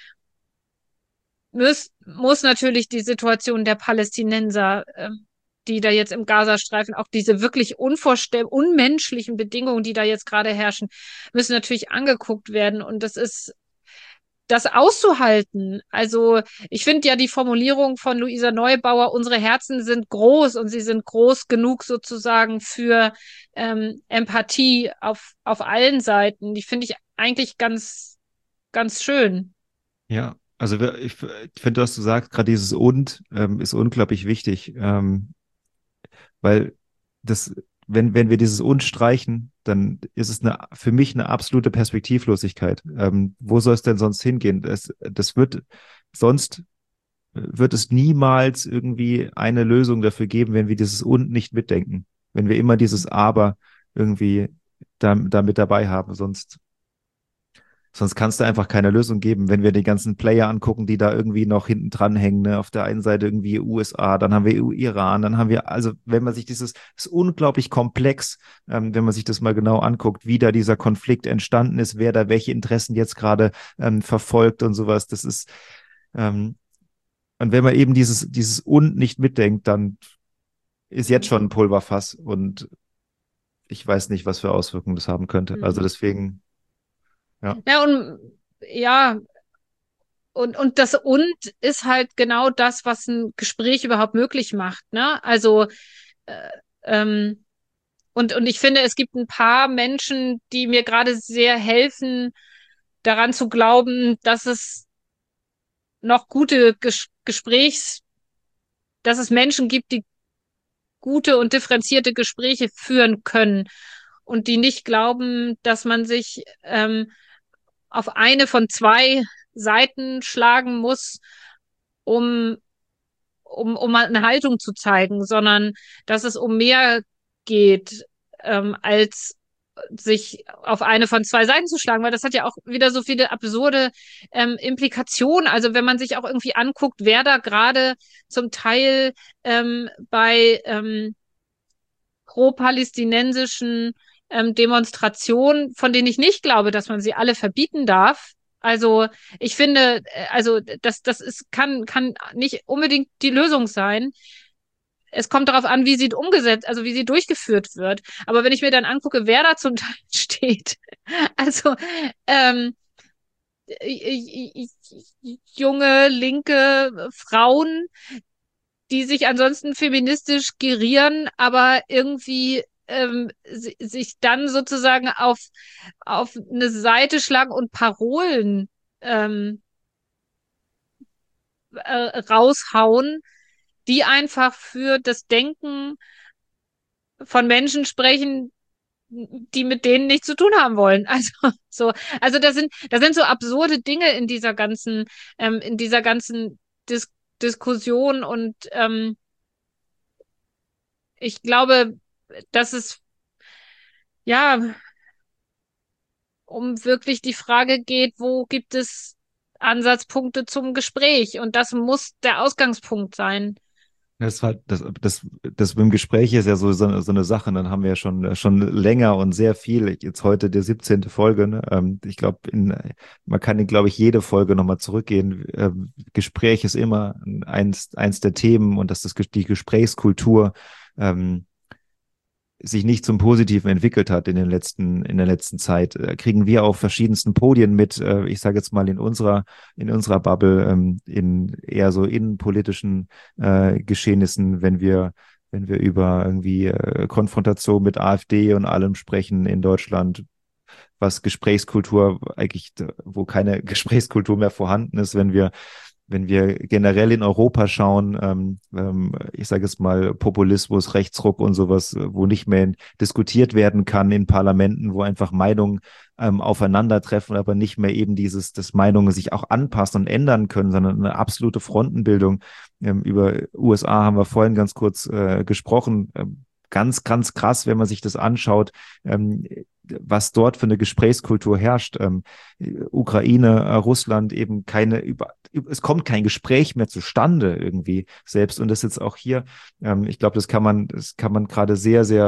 muss natürlich die Situation der Palästinenser, die da jetzt im Gazastreifen, auch diese wirklich unmenschlichen Bedingungen, die da jetzt gerade herrschen, müssen natürlich angeguckt werden. Und das ist das auszuhalten. Also ich finde ja die Formulierung von Luisa Neubauer, unsere Herzen sind groß und sie sind groß genug sozusagen für Empathie auf allen Seiten. Die finde ich eigentlich ganz, ganz schön. Ja, also ich finde, was du sagst, gerade dieses Und ist unglaublich wichtig, weil das, wenn wir dieses Und streichen, dann ist es für mich eine absolute Perspektivlosigkeit. Wo soll es denn sonst hingehen? Sonst wird es niemals irgendwie eine Lösung dafür geben, wenn wir dieses Und nicht mitdenken. Wenn wir immer dieses Aber irgendwie da mit dabei haben. Sonst kann es da einfach keine Lösung geben. Wenn wir die ganzen Player angucken, die da irgendwie noch hinten dran hängen, ne? Auf der einen Seite irgendwie USA, dann haben wir Iran, dann haben wir, also wenn man sich ist unglaublich komplex, wenn man sich das mal genau anguckt, wie da dieser Konflikt entstanden ist, wer da welche Interessen jetzt gerade verfolgt und sowas. Ähm, und wenn man eben dieses Und nicht mitdenkt, dann ist jetzt schon ein Pulverfass und ich weiß nicht, was für Auswirkungen das haben könnte. Also Mhm. deswegen, ja. Ja, und ja, und das Und ist halt genau das, was ein Gespräch überhaupt möglich macht, ne? Also, äh, ähm, und ich finde, es gibt ein paar Menschen, die mir gerade sehr helfen, daran zu glauben, dass es noch gute dass es Menschen gibt, die gute und differenzierte Gespräche führen können und die nicht glauben, dass man sich auf eine von zwei Seiten schlagen muss, um mal eine Haltung zu zeigen, sondern dass es um mehr geht, als sich auf eine von zwei Seiten zu schlagen, weil das hat ja auch wieder so viele absurde Implikationen. Also wenn man sich auch irgendwie anguckt, wer da gerade zum Teil bei pro-palästinensischen Demonstrationen, von denen ich nicht glaube, dass man sie alle verbieten darf. Also ich finde, also kann nicht unbedingt die Lösung sein. Es kommt darauf an, wie sie umgesetzt, also wie sie durchgeführt wird. Aber wenn ich mir dann angucke, wer da zum Teil steht, also ähm, junge, linke Frauen, die sich ansonsten feministisch gerieren, aber irgendwie sich dann sozusagen auf eine Seite schlagen und Parolen ähm, raushauen, die einfach für das Denken von Menschen sprechen, die mit denen nichts zu tun haben wollen. Also so, also da sind so absurde Dinge in dieser ganzen Diskussion und ich glaube, dass es ja um wirklich die Frage geht, wo gibt es Ansatzpunkte zum Gespräch? Und das muss der Ausgangspunkt sein. Das mit dem Gespräch ist ja so eine Sache. Dann haben wir ja schon länger und sehr viel. Jetzt heute die 17. Folge. Ne? Ich glaube, man kann, glaube ich, jede Folge nochmal zurückgehen. Gespräch ist immer eins der Themen und das ist die Gesprächskultur. Ähm, sich nicht zum Positiven entwickelt hat in der letzten Zeit, kriegen wir auf verschiedensten Podien mit, ich sage jetzt mal in unserer Bubble, in eher so innenpolitischen Geschehnissen, wenn wir über irgendwie Konfrontation mit AfD und allem sprechen in Deutschland, was Gesprächskultur eigentlich, wo keine Gesprächskultur mehr vorhanden ist, wenn wir generell in Europa schauen, ich sage es mal, Populismus, Rechtsruck und sowas, wo nicht mehr diskutiert werden kann in Parlamenten, wo einfach Meinungen aufeinandertreffen, aber nicht mehr eben dass Meinungen sich auch anpassen und ändern können, sondern eine absolute Frontenbildung. Über USA haben wir vorhin ganz kurz gesprochen. Ganz, ganz krass, wenn man sich das anschaut, was dort für eine Gesprächskultur herrscht. Ukraine, Russland eben es kommt kein Gespräch mehr zustande irgendwie selbst. Und das jetzt auch hier, ich glaube, das kann man gerade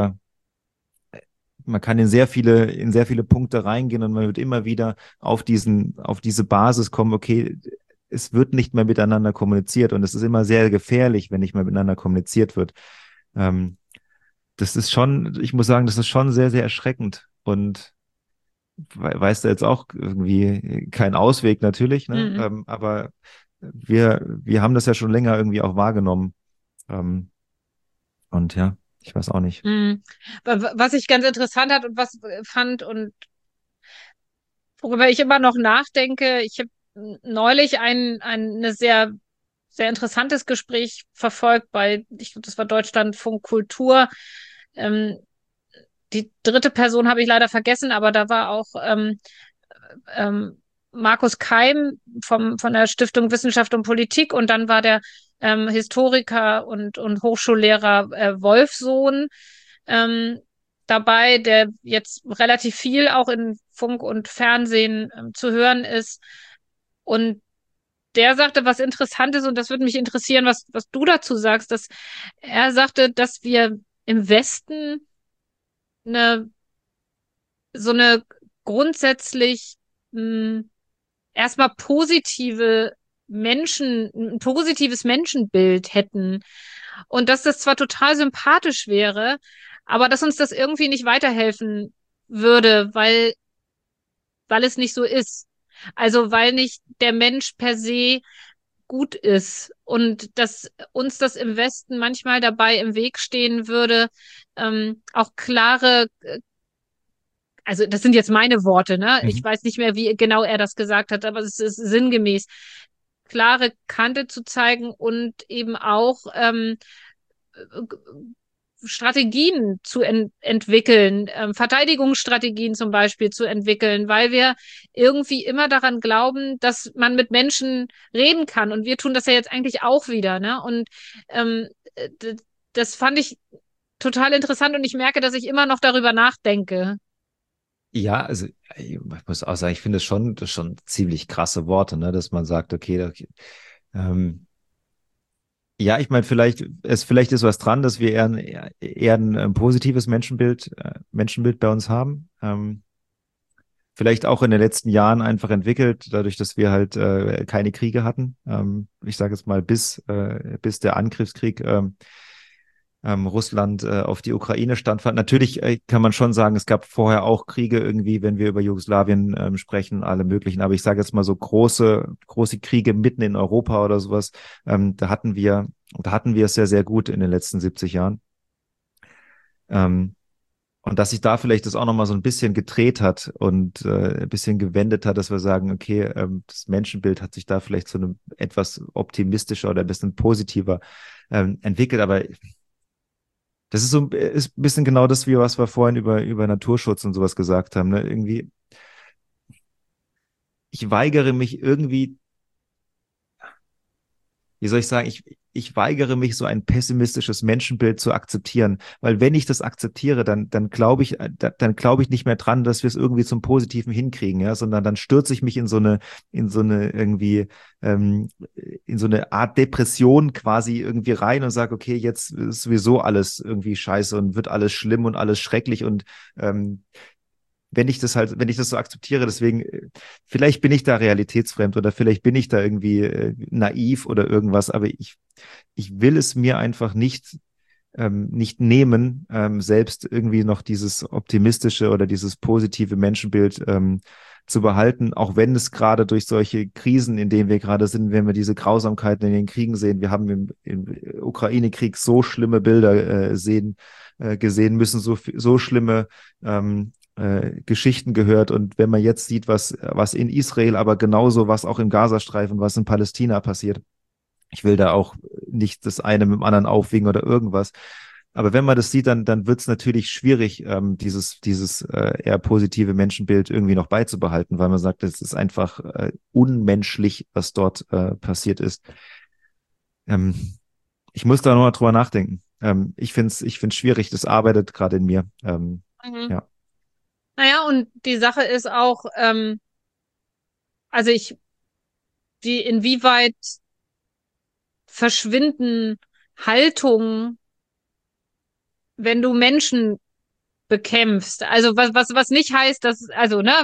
man kann in sehr viele Punkte reingehen und man wird immer wieder auf diese Basis kommen, okay, es wird nicht mehr miteinander kommuniziert und es ist immer sehr gefährlich, wenn nicht mehr miteinander kommuniziert wird. Das ist schon, ich muss sagen, das ist schon sehr, sehr erschreckend und weiß da jetzt auch irgendwie keinen Ausweg natürlich, ne? Mhm. Aber wir haben das ja schon länger irgendwie auch wahrgenommen. Ähm, und ja, ich weiß auch nicht. Mhm. Was ich ganz interessant hat und was fand und worüber ich immer noch nachdenke, ich habe neulich eine sehr interessantes Gespräch verfolgt ich glaube, das war Deutschlandfunk Kultur. Ähm, Die dritte Person habe ich leider vergessen, aber da war auch ähm, Markus Keim von der Stiftung Wissenschaft und Politik und dann war der Historiker und Hochschullehrer Wolfsohn ähm, dabei, der jetzt relativ viel auch in Funk und Fernsehen zu hören ist. Und der sagte was Interessantes und das würde mich interessieren, was du dazu sagst, dass er sagte, dass wir im Westen eine, so eine grundsätzlich mh, erstmal ein positives Menschenbild hätten. Und dass das zwar total sympathisch wäre, aber dass uns das irgendwie nicht weiterhelfen würde, weil es nicht so ist. Also weil nicht der Mensch per se gut ist und dass uns das im Westen manchmal dabei im Weg stehen würde, auch klare, also das sind jetzt meine Worte, ne? Ich Mhm. weiß nicht mehr, wie genau er das gesagt hat, aber es ist sinngemäß, klare Kante zu zeigen und eben auch Strategien zu entwickeln, Verteidigungsstrategien zum Beispiel zu entwickeln, weil wir irgendwie immer daran glauben, dass man mit Menschen reden kann. Und wir tun das ja jetzt eigentlich auch wieder, ne? Und ähm, das fand ich total interessant und ich merke, dass ich immer noch darüber nachdenke. Ja, also ich muss auch sagen, ich finde das schon ziemlich krasse Worte, ne, dass man sagt, okay, ähm, ja, ich meine, vielleicht ist was dran, dass wir eher ein positives Menschenbild bei uns haben. Vielleicht auch in den letzten Jahren einfach entwickelt, dadurch, dass wir halt keine Kriege hatten. Ich sage jetzt mal, bis der Angriffskrieg Russland auf die Ukraine standfand. Natürlich kann man schon sagen, es gab vorher auch Kriege irgendwie, wenn wir über Jugoslawien sprechen, alle möglichen. Aber ich sage jetzt mal so große Kriege mitten in Europa oder sowas, da hatten wir es sehr, sehr gut in den letzten 70 Jahren. Ähm, und dass sich da vielleicht das auch nochmal so ein bisschen gedreht hat und ein bisschen gewendet hat, dass wir sagen, okay, das Menschenbild hat sich da vielleicht zu einem etwas optimistischer oder ein bisschen positiver entwickelt. Aber das ist ein bisschen genau das, was wir vorhin über Naturschutz und sowas gesagt haben. Ne? Irgendwie, ich weigere mich irgendwie, wie soll ich sagen, ich weigere mich, so ein pessimistisches Menschenbild zu akzeptieren. Weil wenn ich das akzeptiere, dann glaube ich nicht mehr dran, dass wir es irgendwie zum Positiven hinkriegen, ja, sondern dann stürze ich mich in so eine irgendwie, in so eine Art Depression quasi irgendwie rein und sage, okay, jetzt ist sowieso alles irgendwie scheiße und wird alles schlimm und alles schrecklich und wenn ich das so akzeptiere, deswegen, vielleicht bin ich da realitätsfremd oder vielleicht bin ich da irgendwie naiv oder irgendwas, aber ich will es mir einfach nicht, nicht nehmen, selbst irgendwie noch dieses optimistische oder dieses positive Menschenbild zu behalten, auch wenn es gerade durch solche Krisen, in denen wir gerade sind, wenn wir diese Grausamkeiten in den Kriegen sehen, wir haben im Ukraine-Krieg so schlimme Bilder gesehen, müssen so schlimme Geschichten gehört. Und wenn man jetzt sieht, was in Israel, aber genauso, was auch im Gazastreifen, was in Palästina passiert, ich will da auch nicht das eine mit dem anderen aufwiegen oder irgendwas. Aber wenn man das sieht, dann wird es natürlich schwierig, dieses eher positive Menschenbild irgendwie noch beizubehalten, weil man sagt, es ist einfach unmenschlich, was dort passiert ist. Ähm, Ich muss da nochmal drüber nachdenken. Ich find's schwierig, das arbeitet gerade in mir. Mhm. Ja. Naja, und die Sache ist auch, also inwieweit verschwinden Haltungen, wenn du Menschen bekämpfst. Also was nicht heißt, dass, also, ne,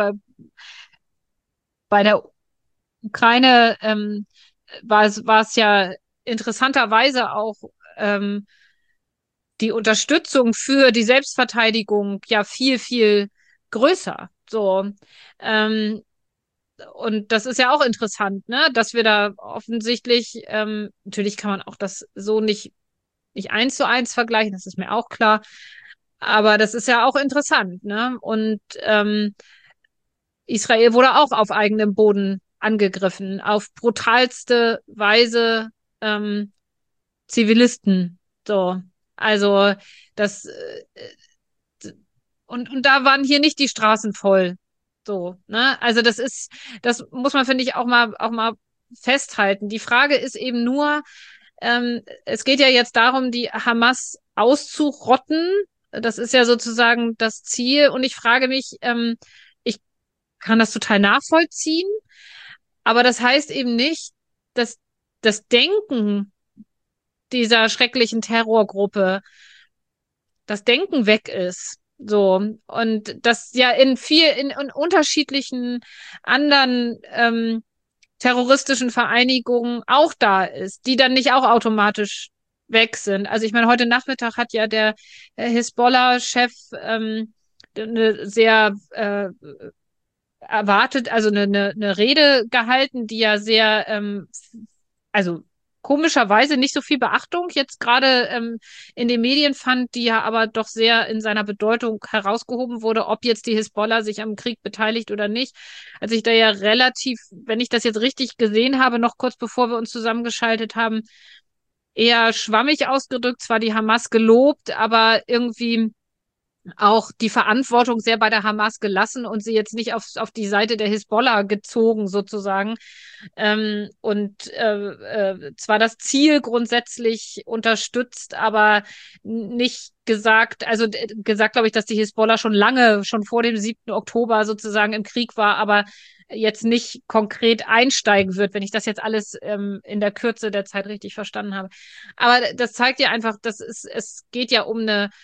bei der Ukraine war es ja interessanterweise auch ähm, die Unterstützung für die Selbstverteidigung ja viel, viel größer. So. Ähm, und das ist ja auch interessant, ne, dass wir da offensichtlich, natürlich kann man auch das so nicht eins zu eins vergleichen, das ist mir auch klar. Aber das ist ja auch interessant, ne? Und Israel wurde auch auf eigenem Boden angegriffen, auf brutalste Weise ähm, Zivilisten. So, also das und da waren hier nicht die Straßen voll. So, ne? Also das muss man, finde ich, auch mal festhalten. Die Frage ist eben nur, es geht ja jetzt darum, die Hamas auszurotten. Das ist ja sozusagen das Ziel. Und ich frage mich, ich kann das total nachvollziehen, aber das heißt eben nicht, dass das Denken dieser schrecklichen Terrorgruppe, das Denken weg ist. So. Und das ja in unterschiedlichen anderen terroristischen Vereinigungen auch da ist, die dann nicht auch automatisch weg sind. Also ich meine, heute Nachmittag hat ja der Hisbollah-Chef eine sehr also eine Rede gehalten, die ja sehr, also komischerweise nicht so viel Beachtung jetzt gerade in den Medien fand, die ja aber doch sehr in seiner Bedeutung herausgehoben wurde, ob jetzt die Hisbollah sich am Krieg beteiligt oder nicht. Also ich da ja relativ, wenn ich das jetzt richtig gesehen habe, noch kurz bevor wir uns zusammengeschaltet haben, eher schwammig ausgedrückt, zwar die Hamas gelobt, aber irgendwie auch die Verantwortung sehr bei der Hamas gelassen und sie jetzt nicht auf die Seite der Hisbollah gezogen sozusagen. Und zwar das Ziel grundsätzlich unterstützt, aber nicht gesagt, also gesagt, glaube ich, dass die Hisbollah schon lange, schon vor dem 7. Oktober sozusagen im Krieg war, aber jetzt nicht konkret einsteigen wird, wenn ich das jetzt alles in der Kürze der Zeit richtig verstanden habe. Aber das zeigt ja einfach, es geht ja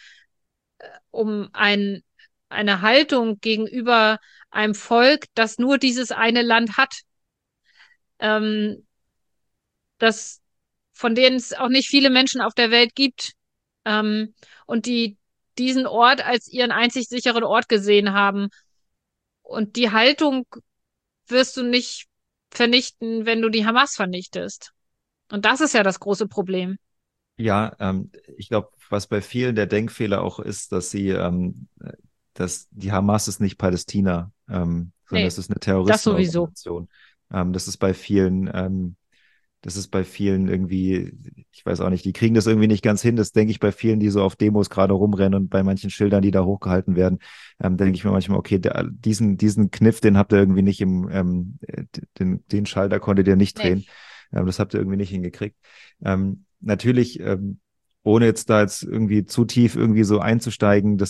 eine Haltung gegenüber einem Volk, das nur dieses eine Land hat, ähm, das, von denen es auch nicht viele Menschen auf der Welt gibt, und die diesen Ort als ihren einzig sicheren Ort gesehen haben. Und die Haltung wirst du nicht vernichten, wenn du die Hamas vernichtest. Und das ist ja das große Problem. Ja, ich glaube, was bei vielen der Denkfehler auch ist, dass die Hamas ist nicht Palästina, sondern Nee, es ist eine das sowieso. Terroristenorganisation. Das ist bei vielen irgendwie, ich weiß auch nicht, die kriegen das irgendwie nicht ganz hin. Das denke ich bei vielen, die so auf Demos gerade rumrennen und bei manchen Schildern, die da hochgehalten werden, denke ich mir manchmal, okay, diesen Kniff, den habt ihr irgendwie nicht den Schalter konntet ihr nicht Nee. drehen. Das habt ihr irgendwie nicht hingekriegt. Natürlich, ohne jetzt irgendwie zu tief irgendwie so einzusteigen,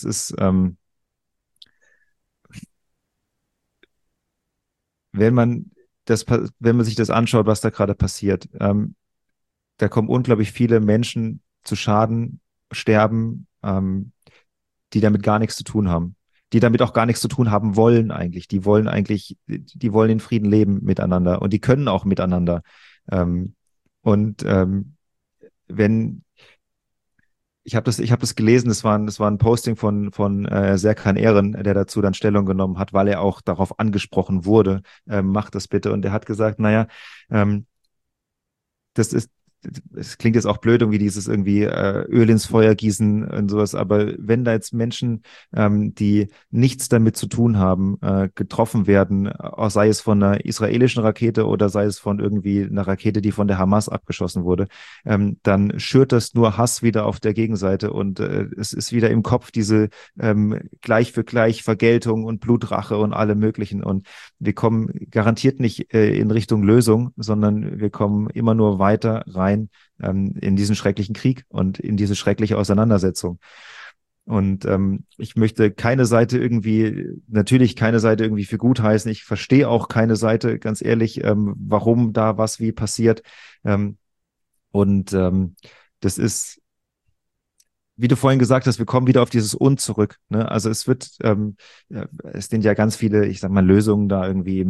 wenn man wenn man sich das anschaut, was da gerade passiert, da kommen unglaublich viele Menschen zu Schaden, sterben, die damit gar nichts zu tun haben, die damit auch gar nichts zu tun haben wollen eigentlich. Die wollen in Frieden leben miteinander und die können auch miteinander. Und wenn ich hab das gelesen, es war ein Posting von Serkan Ehren, der dazu dann Stellung genommen hat, weil er auch darauf angesprochen wurde, macht das bitte. Und er hat gesagt, naja, ähm, das ist, es klingt jetzt auch blöd, irgendwie dieses irgendwie Öl ins Feuer gießen und sowas, aber wenn da jetzt Menschen, die nichts damit zu tun haben, getroffen werden, sei es von einer israelischen Rakete oder sei es von irgendwie einer Rakete, die von der Hamas abgeschossen wurde, dann schürt das nur Hass wieder auf der Gegenseite und es ist wieder im Kopf diese gleich für gleich Vergeltung und Blutrache und alle möglichen und wir kommen garantiert nicht in Richtung Lösung, sondern wir kommen immer nur weiter rein in diesen schrecklichen Krieg und in diese schreckliche Auseinandersetzung. Und ich möchte keine Seite irgendwie, natürlich keine Seite irgendwie für gut heißen. Ich verstehe auch keine Seite, ganz ehrlich, warum da was wie passiert. Ähm, und das ist wie du vorhin gesagt hast, wir kommen wieder auf dieses Und zurück. Ne? Also es wird, es sind ja ganz viele, ich sag mal, Lösungen da irgendwie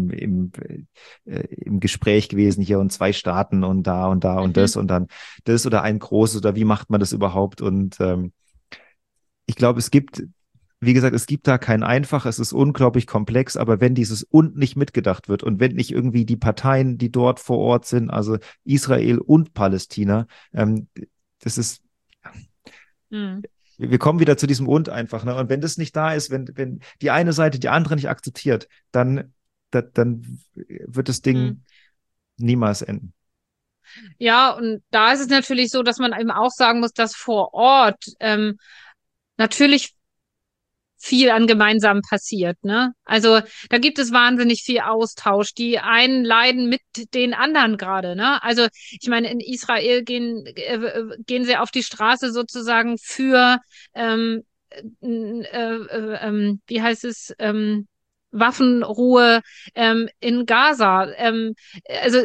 im Gespräch gewesen hier und zwei Staaten und da und Mhm. das und dann das oder ein großes oder wie macht man das überhaupt? Und ich glaube, es gibt, wie gesagt, es gibt da kein einfach, es ist unglaublich komplex, aber wenn dieses Und nicht mitgedacht wird und wenn nicht irgendwie die Parteien, die dort vor Ort sind, also Israel und Palästina, das ist Mhm. wir kommen wieder zu diesem Und einfach. Ne? Und wenn das nicht da ist, wenn die eine Seite die andere nicht akzeptiert, dann wird das Mhm. Ding niemals enden. Ja, und da ist es natürlich so, dass man eben auch sagen muss, dass vor Ort natürlich viel an gemeinsam passiert, ne? Also da gibt es wahnsinnig viel Austausch. Die einen leiden mit den anderen gerade, ne? Also ich meine, in Israel gehen sie auf die Straße sozusagen für wie heißt es, Waffenruhe in Gaza. Also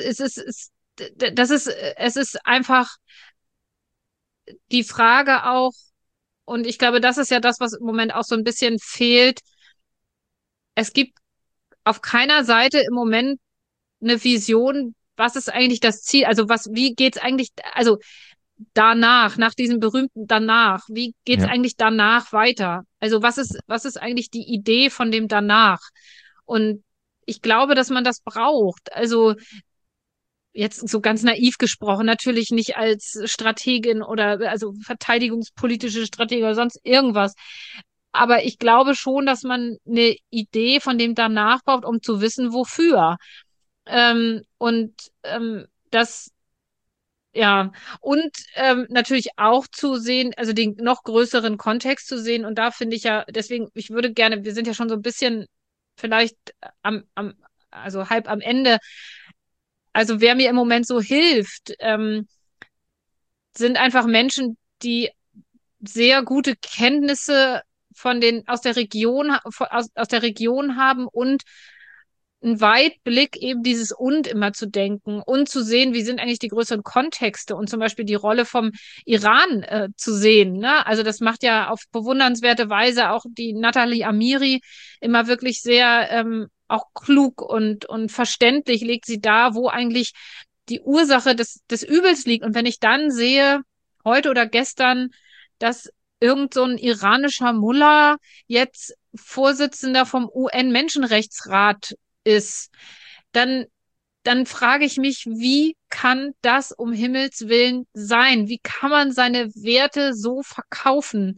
es ist einfach die Frage auch, und ich glaube, das ist ja das, was im Moment auch so ein bisschen fehlt. Es gibt auf keiner Seite im Moment eine Vision, was ist eigentlich das Ziel? Also wie geht's eigentlich, also danach, nach diesem berühmten danach, wie geht's Ja, eigentlich danach weiter? Also was ist eigentlich die Idee von dem danach? Und ich glaube, dass man das braucht. Also jetzt so ganz naiv gesprochen, natürlich nicht als Strategin oder also verteidigungspolitische Strategie oder sonst irgendwas. Aber ich glaube schon, dass man eine Idee von dem danach braucht, um zu wissen, wofür. Und das, ja, und natürlich auch zu sehen, also den noch größeren Kontext zu sehen. Und da finde ich ja, deswegen, ich würde gerne, wir sind ja schon so ein bisschen vielleicht also halb am Ende. Also wer mir im Moment so hilft, sind einfach Menschen, die sehr gute Kenntnisse aus der Region, aus der Region haben und einen Weitblick eben dieses Und immer zu denken und zu sehen, wie sind eigentlich die größeren Kontexte und zum Beispiel die Rolle vom Iran zu sehen. Ne? Also das macht ja auf bewundernswerte Weise auch die Natalie Amiri immer wirklich sehr auch klug und verständlich legt sie dar, wo eigentlich die Ursache des Übels liegt. Und wenn ich dann sehe, heute oder gestern, dass irgend so ein iranischer Mullah jetzt Vorsitzender vom UN-Menschenrechtsrat ist, dann, dann frage ich mich, wie kann das um Himmels Willen sein? Wie kann man seine Werte so verkaufen?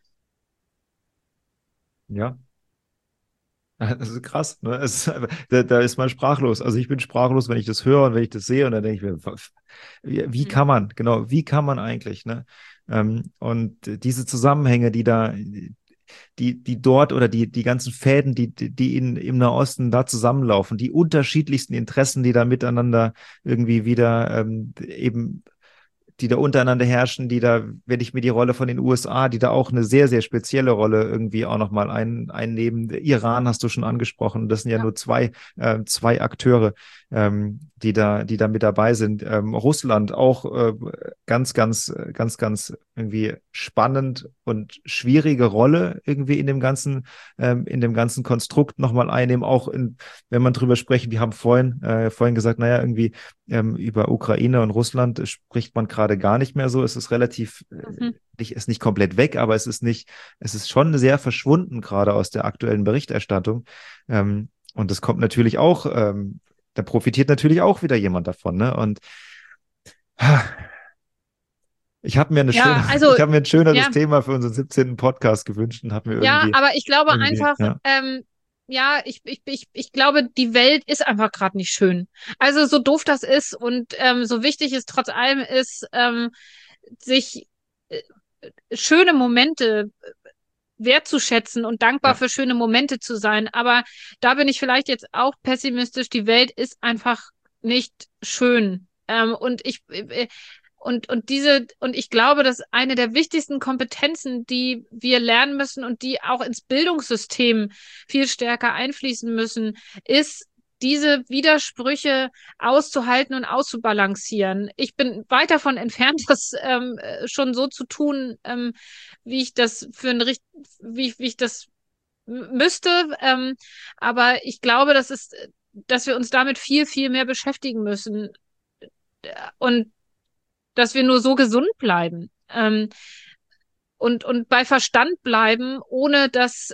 ja. Das ist krass. Ne? Da ist man sprachlos. Also ich bin sprachlos, wenn ich das höre und wenn ich das sehe und dann denke ich mir, wie Hm. kann man, genau, wie kann man eigentlich, ne? Und diese Zusammenhänge, die dort oder die ganzen Fäden, die im Nahosten da zusammenlaufen, die unterschiedlichsten Interessen, die da miteinander irgendwie wieder eben die da untereinander herrschen, die da, wenn ich mir die Rolle von den USA, die da auch eine sehr, sehr spezielle Rolle irgendwie auch nochmal einnehmen. Der Iran hast du schon angesprochen, das sind ja Ja. nur zwei Akteure. die da mit dabei sind. Russland auch ganz irgendwie spannend und schwierige Rolle irgendwie in dem ganzen Konstrukt nochmal einnehmen. Wenn man drüber sprechen, wir haben vorhin gesagt, naja, irgendwie über Ukraine und Russland spricht man gerade gar nicht mehr so. Es ist relativ, Mhm. ist nicht komplett weg, aber es ist schon sehr verschwunden, gerade aus der aktuellen Berichterstattung. Und das kommt natürlich auch, da profitiert natürlich auch wieder jemand davon, ne? Und Ja, also, ich habe mir ein schöneres ja, Thema für unseren 17. Podcast gewünscht und habe mir ja, aber ich glaube einfach, ja, ja, ich glaube, die Welt ist einfach gerade nicht schön. Also so doof das ist und so wichtig es trotz allem ist, sich äh, schöne Momente wertzuschätzen und dankbar ja, für schöne Momente zu sein. Aber da bin ich vielleicht jetzt auch pessimistisch. Die Welt ist einfach nicht schön. Und ich glaube, dass eine der wichtigsten Kompetenzen, die wir lernen müssen und die auch ins Bildungssystem viel stärker einfließen müssen, ist, diese Widersprüche auszuhalten und auszubalancieren. Ich bin weit davon entfernt, das schon so zu tun, wie ich das für ein wie ich das müsste. Aber ich glaube, dass wir uns damit viel mehr beschäftigen müssen und dass wir nur so gesund bleiben. Und bei Verstand bleiben, ohne dass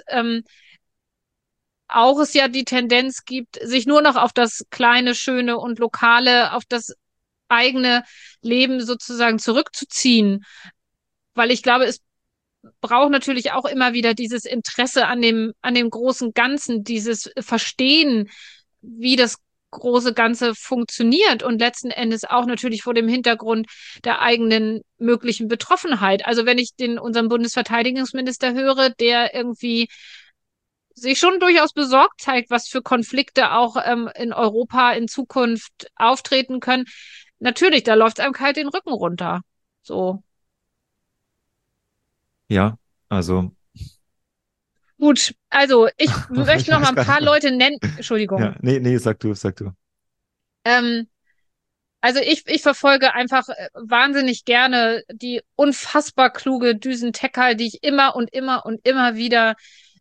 auch es ja die Tendenz gibt, sich nur noch auf das kleine, schöne und lokale, auf das eigene Leben sozusagen zurückzuziehen. Weil ich glaube, es braucht natürlich auch immer wieder dieses Interesse an dem großen Ganzen, dieses Verstehen, wie das große Ganze funktioniert und letzten Endes auch natürlich vor dem Hintergrund der eigenen möglichen Betroffenheit. Also wenn ich unseren Bundesverteidigungsminister höre, der irgendwie sich schon durchaus besorgt zeigt, was für Konflikte auch in Europa in Zukunft auftreten können. Natürlich, da läuft es einem kalt den Rücken runter. So. ja, also Gut, also ich ich möchte noch mal weiß ein gar nicht paar mehr. Leute nennen. Ja, Entschuldigung. nee, sag du. Ähm, also ich verfolge einfach wahnsinnig gerne die unfassbar kluge Düsen Tekkal, die ich immer wieder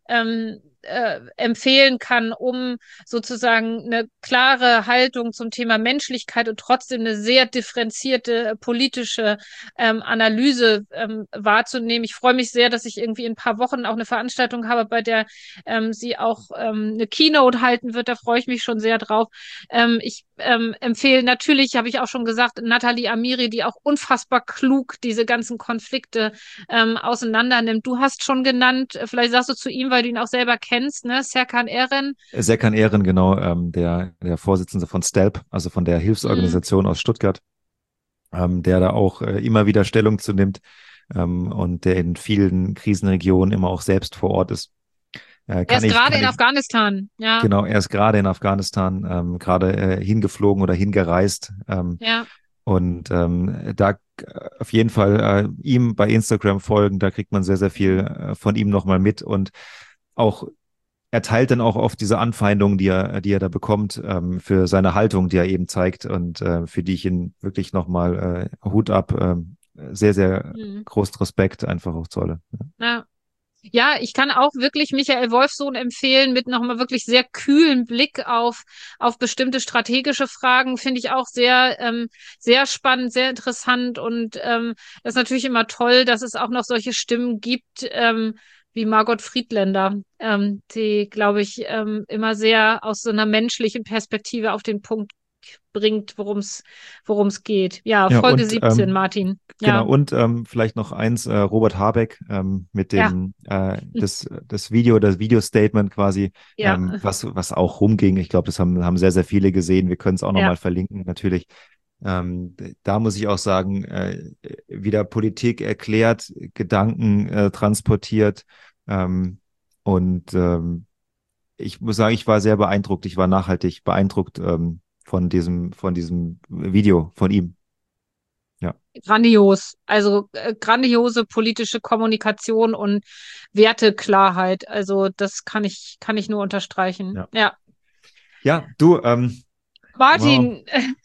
empfehlen kann, um sozusagen eine klare Haltung zum Thema Menschlichkeit und trotzdem eine sehr differenzierte politische Analyse wahrzunehmen. Ich freue mich sehr, dass ich irgendwie in ein paar Wochen auch eine Veranstaltung habe, bei der sie auch eine Keynote halten wird. Da freue ich mich schon sehr drauf. Ich empfehle natürlich, habe ich auch schon gesagt, Nathalie Amiri, die auch unfassbar klug diese ganzen Konflikte auseinander nimmt. Du hast schon genannt, vielleicht sagst du zu ihm, weil du ihn auch selber kennst, ne? Serkan Eren. Serkan Ehren, genau, der Vorsitzende von STELP, also von der Mm. Hilfsorganisation aus Stuttgart, der da auch immer wieder Stellung zu nimmt und der in vielen Krisenregionen immer auch selbst vor Ort ist. Er ist gerade Kann in ich, Afghanistan. Ja, genau, er ist gerade in Afghanistan, gerade hingeflogen oder hingereist. ja. Und da auf jeden Fall ihm bei Instagram folgen, da kriegt man sehr viel Mm. von ihm nochmal mit und auch er teilt dann auch oft diese Anfeindungen, die er da bekommt, für seine Haltung, die er eben zeigt und für die ich ihn wirklich nochmal Hut ab, sehr Mm. großen Respekt einfach auch zolle. Ja. Ja, ich kann auch wirklich Michael Wolfsohn empfehlen mit nochmal wirklich sehr kühlen Blick auf bestimmte strategische Fragen. Finde ich auch sehr spannend, sehr interessant. Und das ist natürlich immer toll, dass es auch noch solche Stimmen gibt, wie Margot Friedländer, die, glaube ich, immer sehr aus so einer menschlichen Perspektive auf den Punkt bringt, worum es geht. Ja, Ja, Folge und 17, Martin. genau, Ja, und vielleicht noch eins, Robert Habeck mit ja, das Video-Statement quasi, ja, was auch rumging. Ich glaube, das haben sehr viele gesehen. Wir können es auch ja. nochmal verlinken, natürlich. Da muss ich auch sagen, wieder Politik erklärt, Gedanken transportiert. Ähm, und ich muss sagen, ich war sehr beeindruckt. Ich war nachhaltig beeindruckt von diesem Video von ihm. Ja, Grandios. Also grandiose politische Kommunikation und Werteklarheit. Also das kann ich nur unterstreichen. ja. Ja. Ja, du, Martin,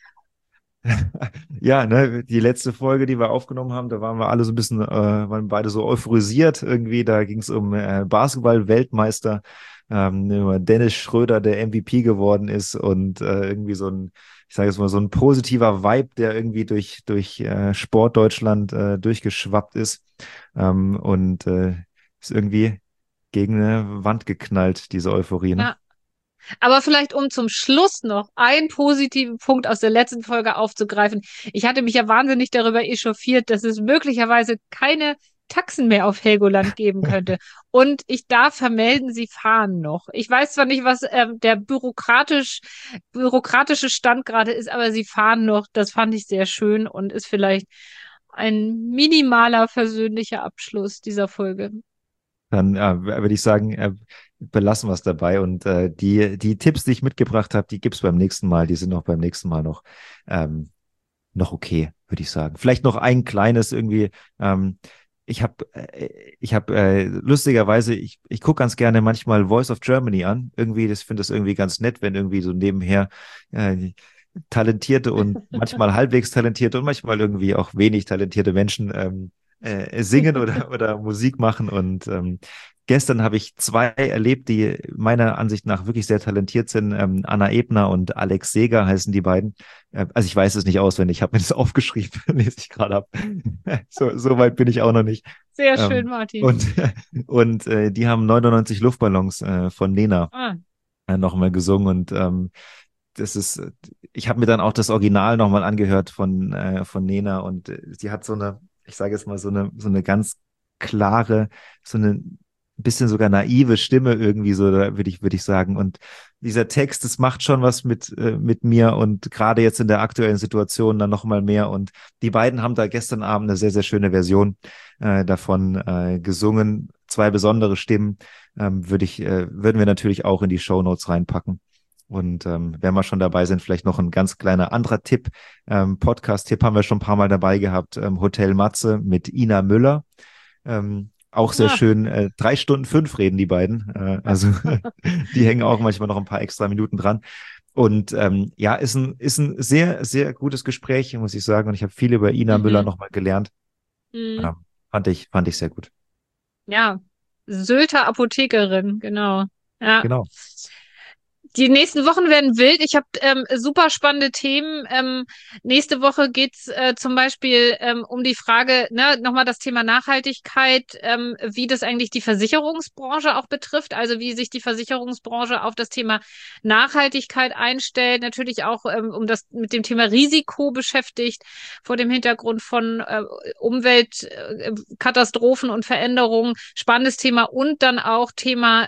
Ja, ne, die letzte Folge, die wir aufgenommen haben, da waren wir alle so ein bisschen, waren beide so euphorisiert irgendwie. Da ging es um Basketball-Weltmeister, über Dennis Schröder, der MVP geworden ist und irgendwie so ein, ich sage jetzt mal, so ein positiver Vibe, der irgendwie durch Sport Deutschland durchgeschwappt ist und ist irgendwie gegen eine Wand geknallt, diese Euphorie, ne? ja. Aber vielleicht, um zum Schluss noch einen positiven Punkt aus der letzten Folge aufzugreifen. Ich hatte mich ja wahnsinnig darüber echauffiert, dass es möglicherweise keine Taxen mehr auf Helgoland geben könnte. Und ich darf vermelden, sie fahren noch. Ich weiß zwar nicht, was der bürokratische Stand gerade ist, aber sie fahren noch. Das fand ich sehr schön und ist vielleicht ein minimaler versöhnlicher Abschluss dieser Folge. Dann würde ich sagen, belassen wir es dabei. Und die Tipps, die ich mitgebracht habe, die gibt's beim nächsten Mal. Die sind auch beim nächsten Mal noch okay, würde ich sagen. Vielleicht noch ein kleines irgendwie. Ich habe lustigerweise, ich gucke ganz gerne manchmal Voice of Germany an. Irgendwie, das finde das irgendwie ganz nett, wenn irgendwie so nebenher talentierte und manchmal halbwegs talentierte und manchmal irgendwie auch wenig talentierte Menschen singen oder Musik machen. Und gestern habe ich zwei erlebt, die meiner Ansicht nach wirklich sehr talentiert sind. Anna Ebner und Alex Seeger heißen die beiden. Also ich weiß es nicht auswendig, ich habe mir das aufgeschrieben, lese ich gerade ab. So weit bin ich auch noch nicht. Sehr schön, Ähm, Martin. und und die haben 99 Luftballons von Nena Ah, nochmal gesungen und das ist, ich habe mir dann auch das Original nochmal angehört von Nena und sie hat so eine, ich sage jetzt mal, so eine ganz klare, so eine bisschen sogar naive Stimme irgendwie, so würde ich sagen. Und dieser Text, das macht schon was mit mir und gerade jetzt in der aktuellen Situation dann nochmal mehr. Und die beiden haben da gestern Abend eine sehr, sehr schöne Version davon gesungen. Zwei besondere Stimmen würden wir natürlich auch in die Shownotes reinpacken. Und wenn wir schon dabei sind, vielleicht noch ein ganz kleiner anderer Tipp. Podcast-Tipp haben wir schon ein paar Mal dabei gehabt. Hotel Matze mit Ina Müller. Auch sehr ah, schön. 3 Stunden 5 reden die beiden. Also die hängen auch manchmal noch ein paar extra Minuten dran. Und ja, ist ein sehr, sehr gutes Gespräch, muss ich sagen. Und ich habe viel über Ina Müller mhm. nochmal gelernt. Mhm. Ähm, fand ich sehr gut. Ja, Sylter Apothekerin, genau. Ja. Genau. Die nächsten Wochen werden wild. Ich habe super spannende Themen. Nächste Woche geht's zum Beispiel um die Frage, ne, nochmal das Thema Nachhaltigkeit, wie das eigentlich die Versicherungsbranche auch betrifft, also wie sich die Versicherungsbranche auf das Thema Nachhaltigkeit einstellt, natürlich auch um das mit dem Thema Risiko beschäftigt, vor dem Hintergrund von Umweltkatastrophen und Veränderungen. Spannendes Thema und dann auch Thema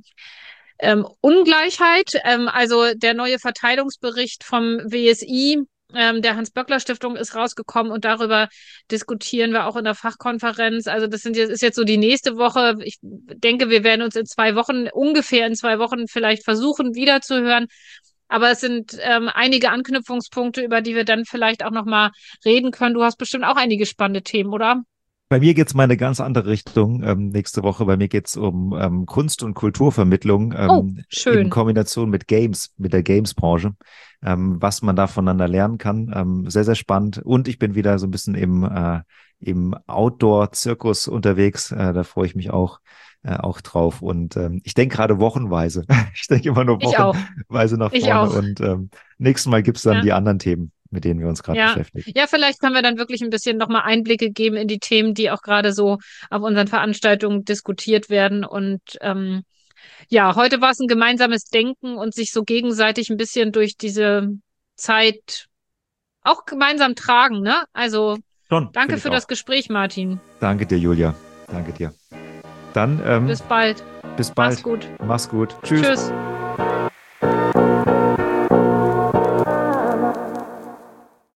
Ungleichheit, also der neue Verteilungsbericht vom WSI, der Hans-Böckler-Stiftung ist rausgekommen und darüber diskutieren wir auch in der Fachkonferenz. Also ist jetzt so die nächste Woche. Ich denke, wir werden uns ungefähr in 2 Wochen vielleicht versuchen wiederzuhören. Aber es sind einige Anknüpfungspunkte, über die wir dann vielleicht auch nochmal reden können. Du hast bestimmt auch einige spannende Themen, oder? Bei mir geht's mal in eine ganz andere Richtung nächste Woche. Bei mir geht's um Kunst- und Kulturvermittlung Oh, in schön. Kombination mit Games, mit der Games-Branche, was man da voneinander lernen kann. Sehr, sehr spannend. Und ich bin wieder so ein bisschen im Outdoor-Zirkus unterwegs. Da freue ich mich auch drauf. Und ich denke gerade wochenweise. Ich denke immer nur Ich auch. wochenweise nach Ich vorne. auch. Und nächstes Mal gibt's dann Ja. die anderen Themen, mit denen wir uns gerade Ja, beschäftigen. ja, vielleicht können wir dann wirklich ein bisschen nochmal Einblicke geben in die Themen, die auch gerade so auf unseren Veranstaltungen diskutiert werden. Und ja, heute war es ein gemeinsames Denken und sich so gegenseitig ein bisschen durch diese Zeit auch gemeinsam tragen, ne? Also Schon, danke finde ich für das auch. Gespräch, Martin. Danke dir, Julia. Danke dir. Dann Bis bald. bis Mach's bald. gut. Mach's gut. Tschüss. Tschüss.